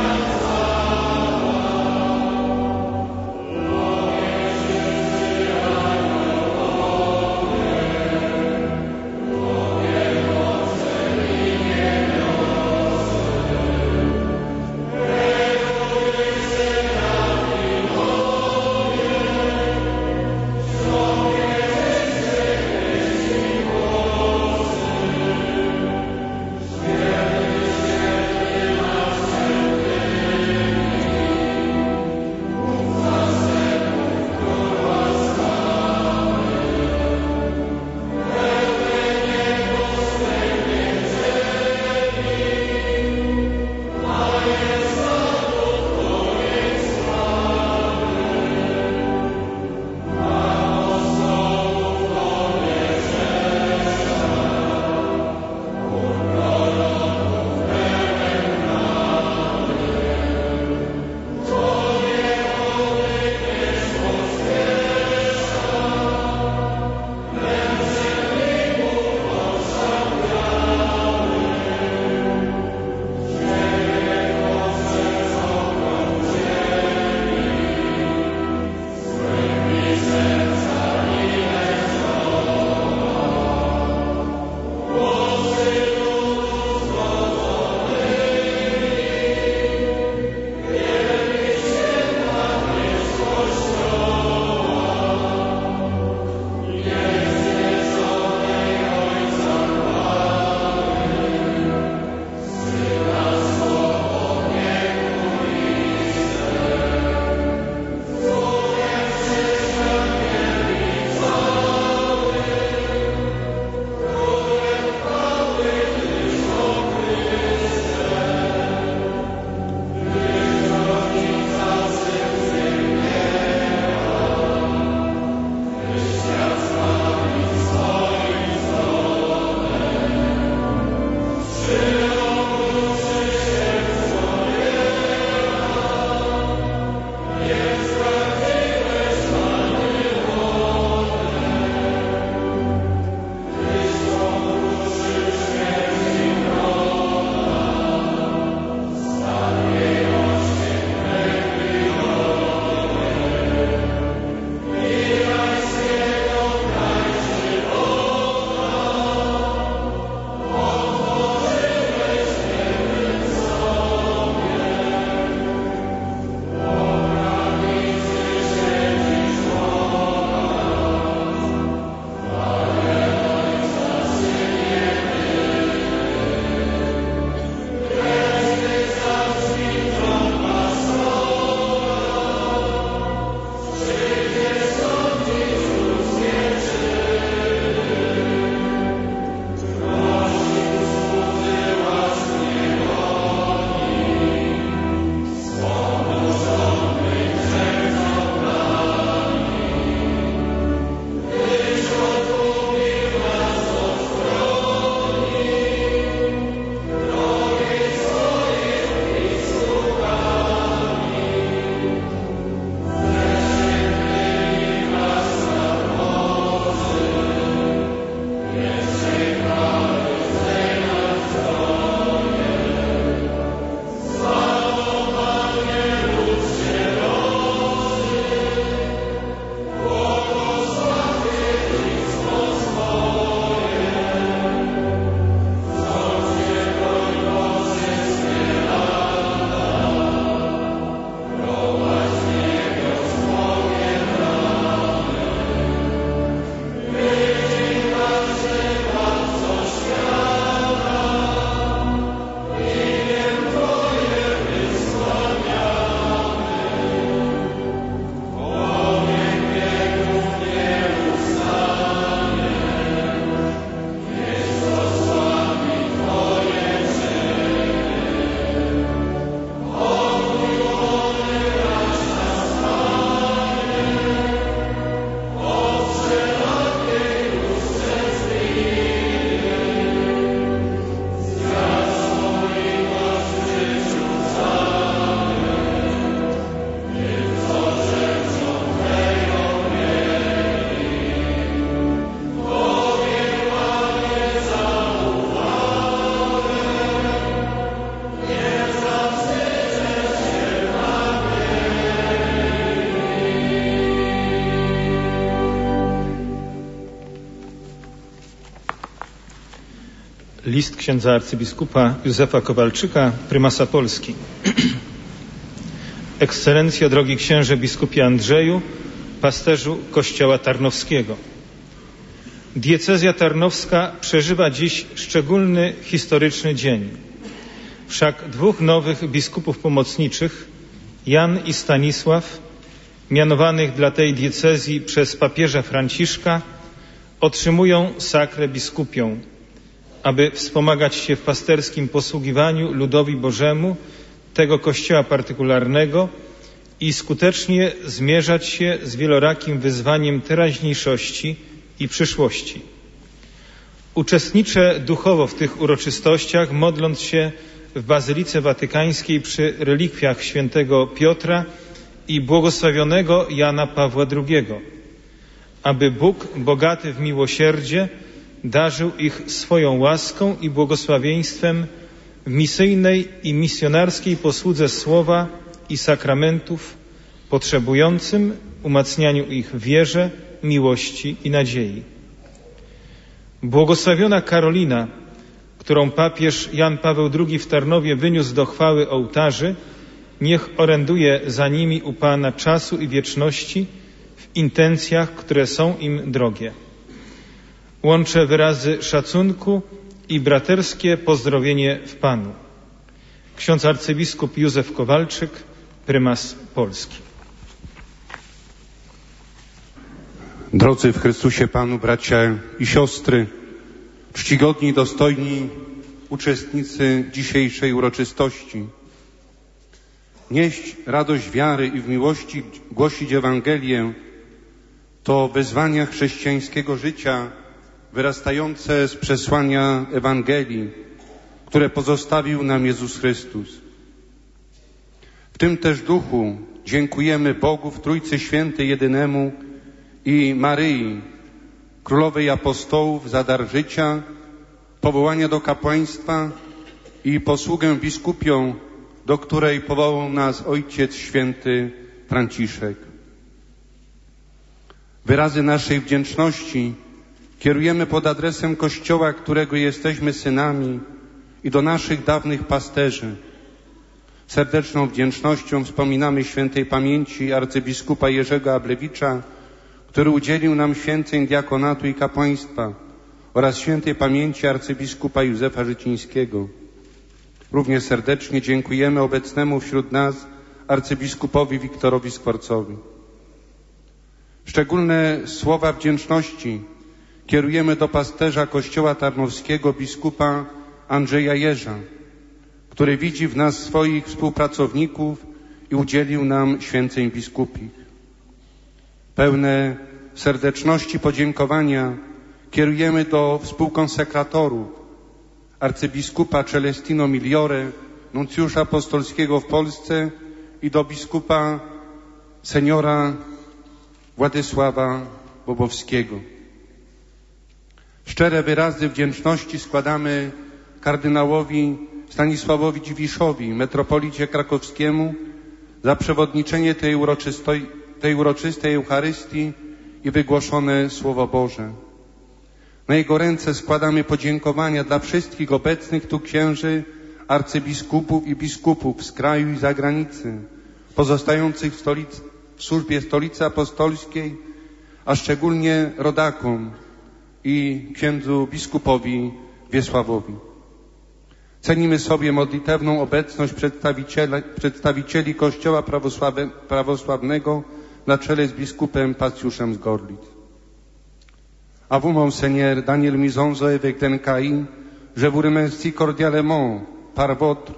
List księdza arcybiskupa Józefa Kowalczyka, prymasa Polski. Ekscelencjo, drogi księże biskupie Andrzeju, pasterzu Kościoła Tarnowskiego. Diecezja tarnowska przeżywa dziś szczególny historyczny dzień. Wszak dwóch nowych biskupów pomocniczych, Jan i Stanisław, mianowanych dla tej diecezji przez papieża Franciszka, otrzymują sakrę biskupią, aby wspomagać się w pasterskim posługiwaniu ludowi Bożemu tego kościoła partykularnego i skutecznie zmierzać się z wielorakim wyzwaniem teraźniejszości i przyszłości. Uczestniczę duchowo w tych uroczystościach, modląc się w Bazylice Watykańskiej przy relikwiach świętego Piotra i błogosławionego Jana Pawła II, aby Bóg, bogaty w miłosierdzie, darzył ich swoją łaską i błogosławieństwem w misyjnej i misjonarskiej posłudze słowa i sakramentów, potrzebującym umacnianiu ich w wierze, miłości i nadziei. Błogosławiona Karolina, którą papież Jan Paweł II w Tarnowie wyniósł do chwały ołtarzy, niech oręduje za nimi u Pana czasu i wieczności w intencjach, które są im drogie. Łączę wyrazy szacunku i braterskie pozdrowienie w Panu. Ksiądz arcybiskup Józef Kowalczyk, prymas Polski. Drodzy w Chrystusie Panu bracia i siostry, czcigodni i dostojni uczestnicy dzisiejszej uroczystości, nieść radość wiary i w miłości głosić Ewangelię to wyzwania chrześcijańskiego życia wyrastające z przesłania Ewangelii, które pozostawił nam Jezus Chrystus. W tym też duchu dziękujemy Bogu w Trójcy Świętej jedynemu i Maryi, Królowej Apostołów, za dar życia, powołania do kapłaństwa i posługę biskupią, do której powołał nas Ojciec Święty Franciszek. Wyrazy naszej wdzięczności kierujemy pod adresem Kościoła, którego jesteśmy synami, i do naszych dawnych pasterzy. Serdeczną wdzięcznością wspominamy świętej pamięci arcybiskupa Jerzego Ablewicza, który udzielił nam święceń diakonatu i kapłaństwa, oraz świętej pamięci arcybiskupa Józefa Życińskiego. Równie serdecznie dziękujemy obecnemu wśród nas arcybiskupowi Wiktorowi Skwarcowi. Szczególne słowa wdzięczności kierujemy do pasterza Kościoła Tarnowskiego, biskupa Andrzeja Jerza, który widzi w nas swoich współpracowników i udzielił nam święceń biskupich. Pełne serdeczności podziękowania kierujemy do współkonsekratorów, arcybiskupa Celestino Migliore, nuncjusza apostolskiego w Polsce, i do biskupa seniora Władysława Bobowskiego. Szczere wyrazy wdzięczności składamy kardynałowi Stanisławowi Dziwiszowi, metropolicie krakowskiemu, za przewodniczenie tej uroczystej Eucharystii i wygłoszone Słowo Boże. Na jego ręce składamy podziękowania dla wszystkich obecnych tu księży, arcybiskupów i biskupów z kraju i zagranicy, pozostających w służbie Stolicy Apostolskiej, a szczególnie rodakom i księdzu biskupowi Wiesławowi. Cenimy sobie modlitewną obecność przedstawicieli Kościoła prawosławnego na czele z biskupem Pacjuszem z Gorlic. A vous, Monseigneur Daniel Mizonzo, évêque d'Encaï, je vous remercie cordialement par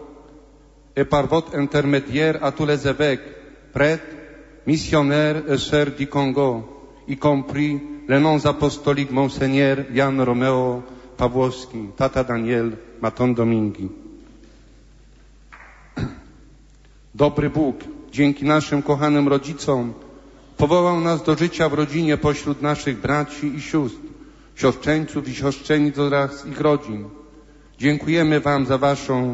votre intermédiaire à tous les évêques, prêtres, missionnaires et sœurs du Congo, y compris les noms apostoliques Monseigneur Jan Romeo Pawłowski, tata Daniel Maton Domingi. Dobry Bóg, dzięki naszym kochanym rodzicom, powołał nas do życia w rodzinie pośród naszych braci i sióstr, siostrzeńców i siostrzenic oraz ich rodzin. Dziękujemy Wam za Waszą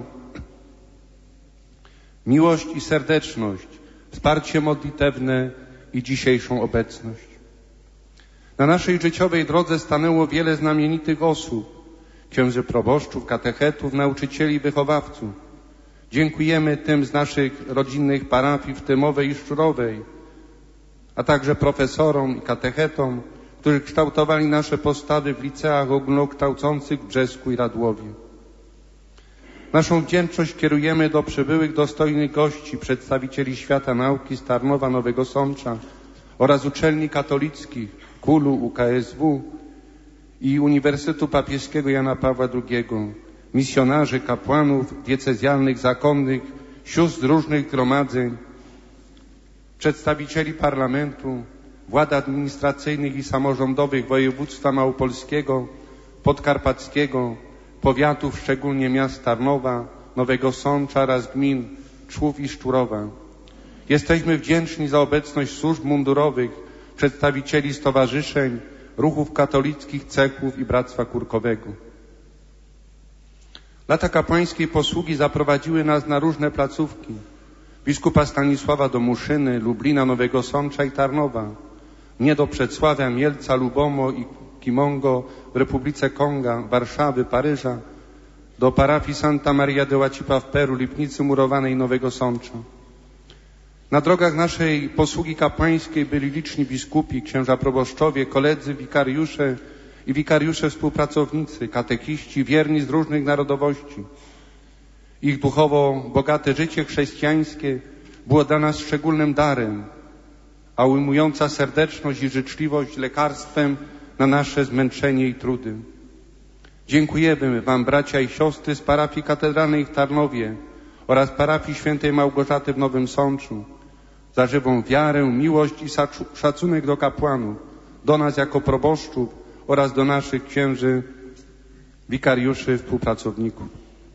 miłość i serdeczność, wsparcie modlitewne i dzisiejszą obecność. Na naszej życiowej drodze stanęło wiele znamienitych osób, księży proboszczów, katechetów, nauczycieli i wychowawców. Dziękujemy tym z naszych rodzinnych parafii w Tymowej i Szczurowej, a także profesorom i katechetom, którzy kształtowali nasze postawy w liceach ogólnokształcących w Brzesku i Radłowie. Naszą wdzięczność kierujemy do przybyłych dostojnych gości, przedstawicieli świata nauki z Tarnowa, Nowego Sącza oraz uczelni katolickich KUL-u, UKSW i Uniwersytetu Papieskiego Jana Pawła II, misjonarzy, kapłanów diecezjalnych, zakonnych, sióstr różnych zgromadzeń, przedstawicieli parlamentu, władz administracyjnych i samorządowych województwa małopolskiego, podkarpackiego, powiatów, szczególnie miast Tarnowa, Nowego Sącza oraz gmin Człów i Szczurowa. Jesteśmy wdzięczni za obecność służb mundurowych, przedstawicieli stowarzyszeń, ruchów katolickich, cechów i Bractwa Kurkowego. Lata kapłańskiej posługi zaprowadziły nas na różne placówki. Biskupa Stanisława do Muszyny, Lublina, Nowego Sącza i Tarnowa. Mnie do Przedsławia, Mielca, Lubomo i Kimongo w Republice Konga, Warszawy, Paryża, do parafii Santa Maria de Łacipa w Peru, Lipnicy Murowanej, Nowego Sącza. Na drogach naszej posługi kapłańskiej byli liczni biskupi, księża proboszczowie, koledzy, wikariusze i wikariusze współpracownicy, katechiści, wierni z różnych narodowości. Ich duchowo bogate życie chrześcijańskie było dla nas szczególnym darem, a ujmująca serdeczność i życzliwość lekarstwem na nasze zmęczenie i trudy. Dziękujemy Wam, bracia i siostry z parafii katedralnej w Tarnowie oraz parafii świętej Małgorzaty w Nowym Sączu za żywą wiarę, miłość i szacunek do kapłanów, do nas jako proboszczów oraz do naszych księży, wikariuszy, współpracowników.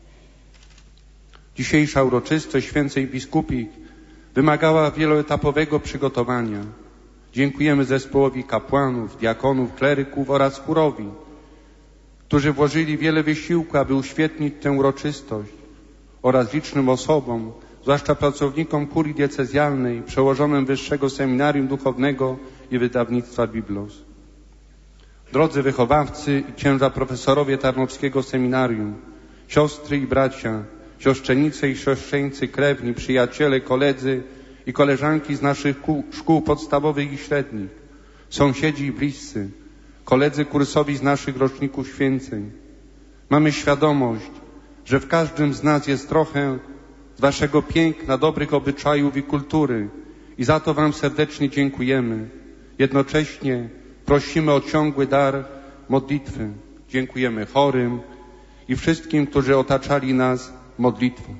Dzisiejsza uroczystość święcej biskupii wymagała wieloetapowego przygotowania. Dziękujemy zespołowi kapłanów, diakonów, kleryków oraz chórowi, którzy włożyli wiele wysiłku, aby uświetnić tę uroczystość, oraz licznym osobom, zwłaszcza pracownikom kurii diecezjalnej, przełożonym Wyższego Seminarium Duchownego i Wydawnictwa Biblos. Drodzy wychowawcy i księża profesorowie Tarnowskiego Seminarium, siostry i bracia, siostrzenice i siostrzeńcy krewni, przyjaciele, koledzy i koleżanki z naszych szkół podstawowych i średnich, sąsiedzi i bliscy, koledzy kursowi z naszych roczników święceń. Mamy świadomość, że w każdym z nas jest trochę z Waszego piękna, dobrych obyczajów i kultury i za to Wam serdecznie dziękujemy. Jednocześnie prosimy o ciągły dar modlitwy. Dziękujemy chorym i wszystkim, którzy otaczali nas modlitwą.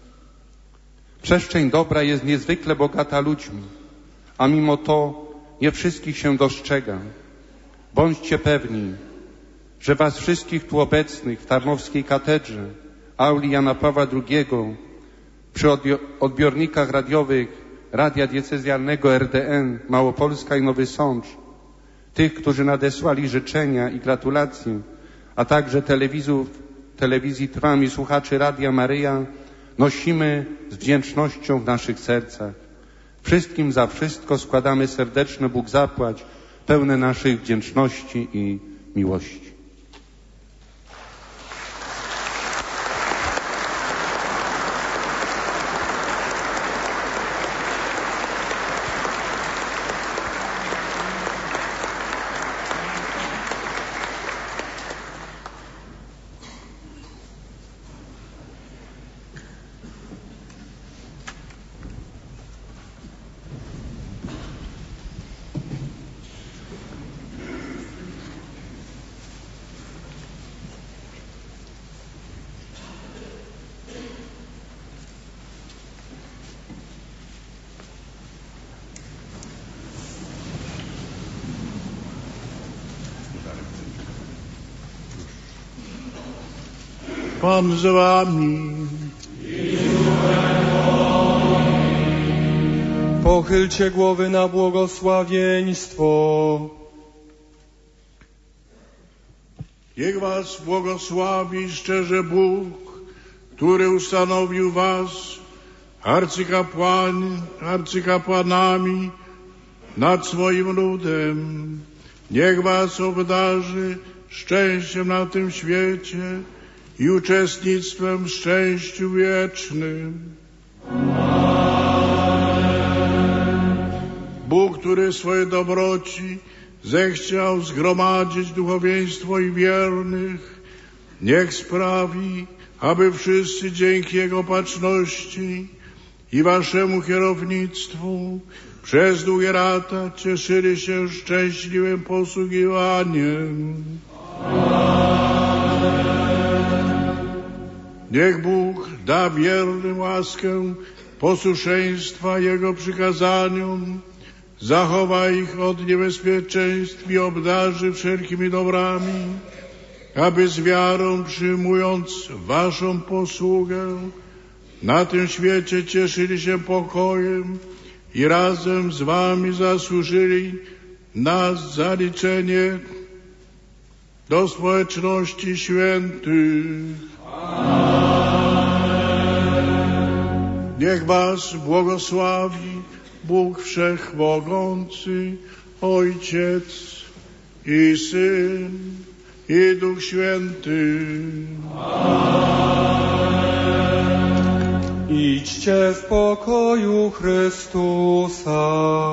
Przestrzeń dobra jest niezwykle bogata ludźmi, a mimo to nie wszystkich się dostrzega. Bądźcie pewni, że Was wszystkich tu obecnych w Tarnowskiej Katedrze, auli Jana Pawła II, przy odbiornikach radiowych Radia Diecezjalnego RDN, Małopolska i Nowy Sącz, tych, którzy nadesłali życzenia i gratulacje, a także telewizji Trwam i słuchaczy Radia Maryja, nosimy z wdzięcznością w naszych sercach. Wszystkim za wszystko składamy serdeczne Bóg zapłać, pełne naszych wdzięczności i miłości. Pan z Wami. Pochylcie głowy na błogosławieństwo. Niech Was błogosławi szczerze Bóg, który ustanowił Was arcykapłanami nad swoim ludem. Niech Was obdarzy szczęściem na tym świecie i uczestnictwem w szczęściu wiecznym. Bóg, który w swojej dobroci zechciał zgromadzić duchowieństwo i wiernych, niech sprawi, aby wszyscy dzięki Jego opatrzności i Waszemu kierownictwu przez długie lata cieszyli się szczęśliwym posługiwaniem. Niech Bóg da wiernym łaskę posłuszeństwa Jego przykazaniom, zachowa ich od niebezpieczeństw i obdarzy wszelkimi dobrami, aby z wiarą przyjmując Waszą posługę na tym świecie cieszyli się pokojem i razem z Wami zasłużyli na zaliczenie do społeczności świętych. Niech Was błogosławi Bóg Wszechmogący, Ojciec i Syn i Duch Święty. Idźcie w pokoju Chrystusa.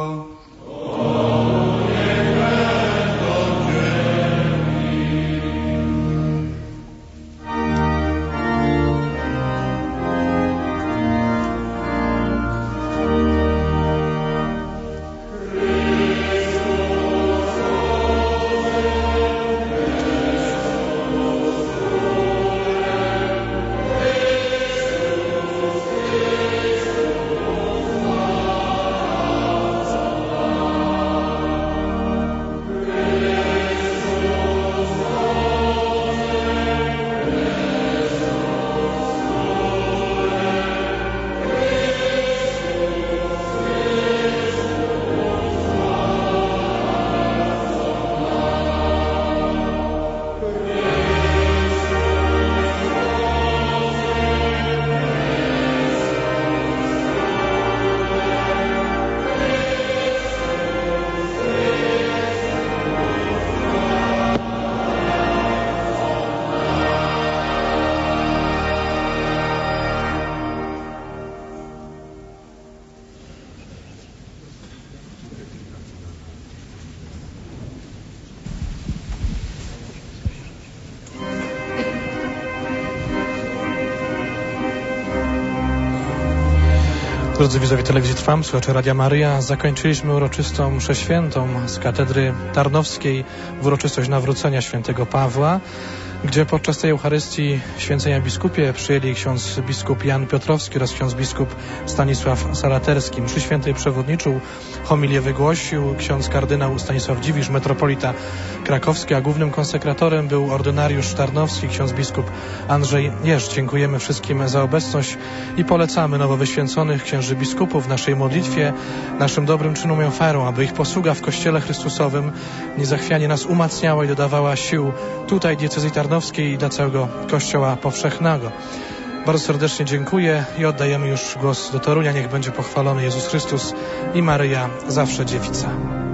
Drodzy widzowie telewizji Trwam, słuchacze Radia Maryja, zakończyliśmy uroczystą mszę świętą z katedry tarnowskiej w uroczystość nawrócenia świętego Pawła, gdzie podczas tej Eucharystii święcenia biskupie przyjęli ksiądz biskup Jan Piotrowski oraz ksiądz biskup Stanisław Salaterski. Mszy świętej przewodniczył, homilię wygłosił ksiądz kardynał Stanisław Dziwisz, metropolita krakowski, a głównym konsekratorem był ordynariusz tarnowski, ksiądz biskup Andrzej Jerz. Dziękujemy wszystkim za obecność i polecamy nowo wyświęconych księży biskupów w naszej modlitwie, naszym dobrym czynom i ofiarą, aby ich posługa w Kościele Chrystusowym niezachwianie nas umacniała i dodawała sił tutaj diecezji tarnowskiej i dla całego Kościoła powszechnego. Bardzo serdecznie dziękuję i oddajemy już głos do Torunia. Niech będzie pochwalony Jezus Chrystus i Maryja, zawsze dziewica.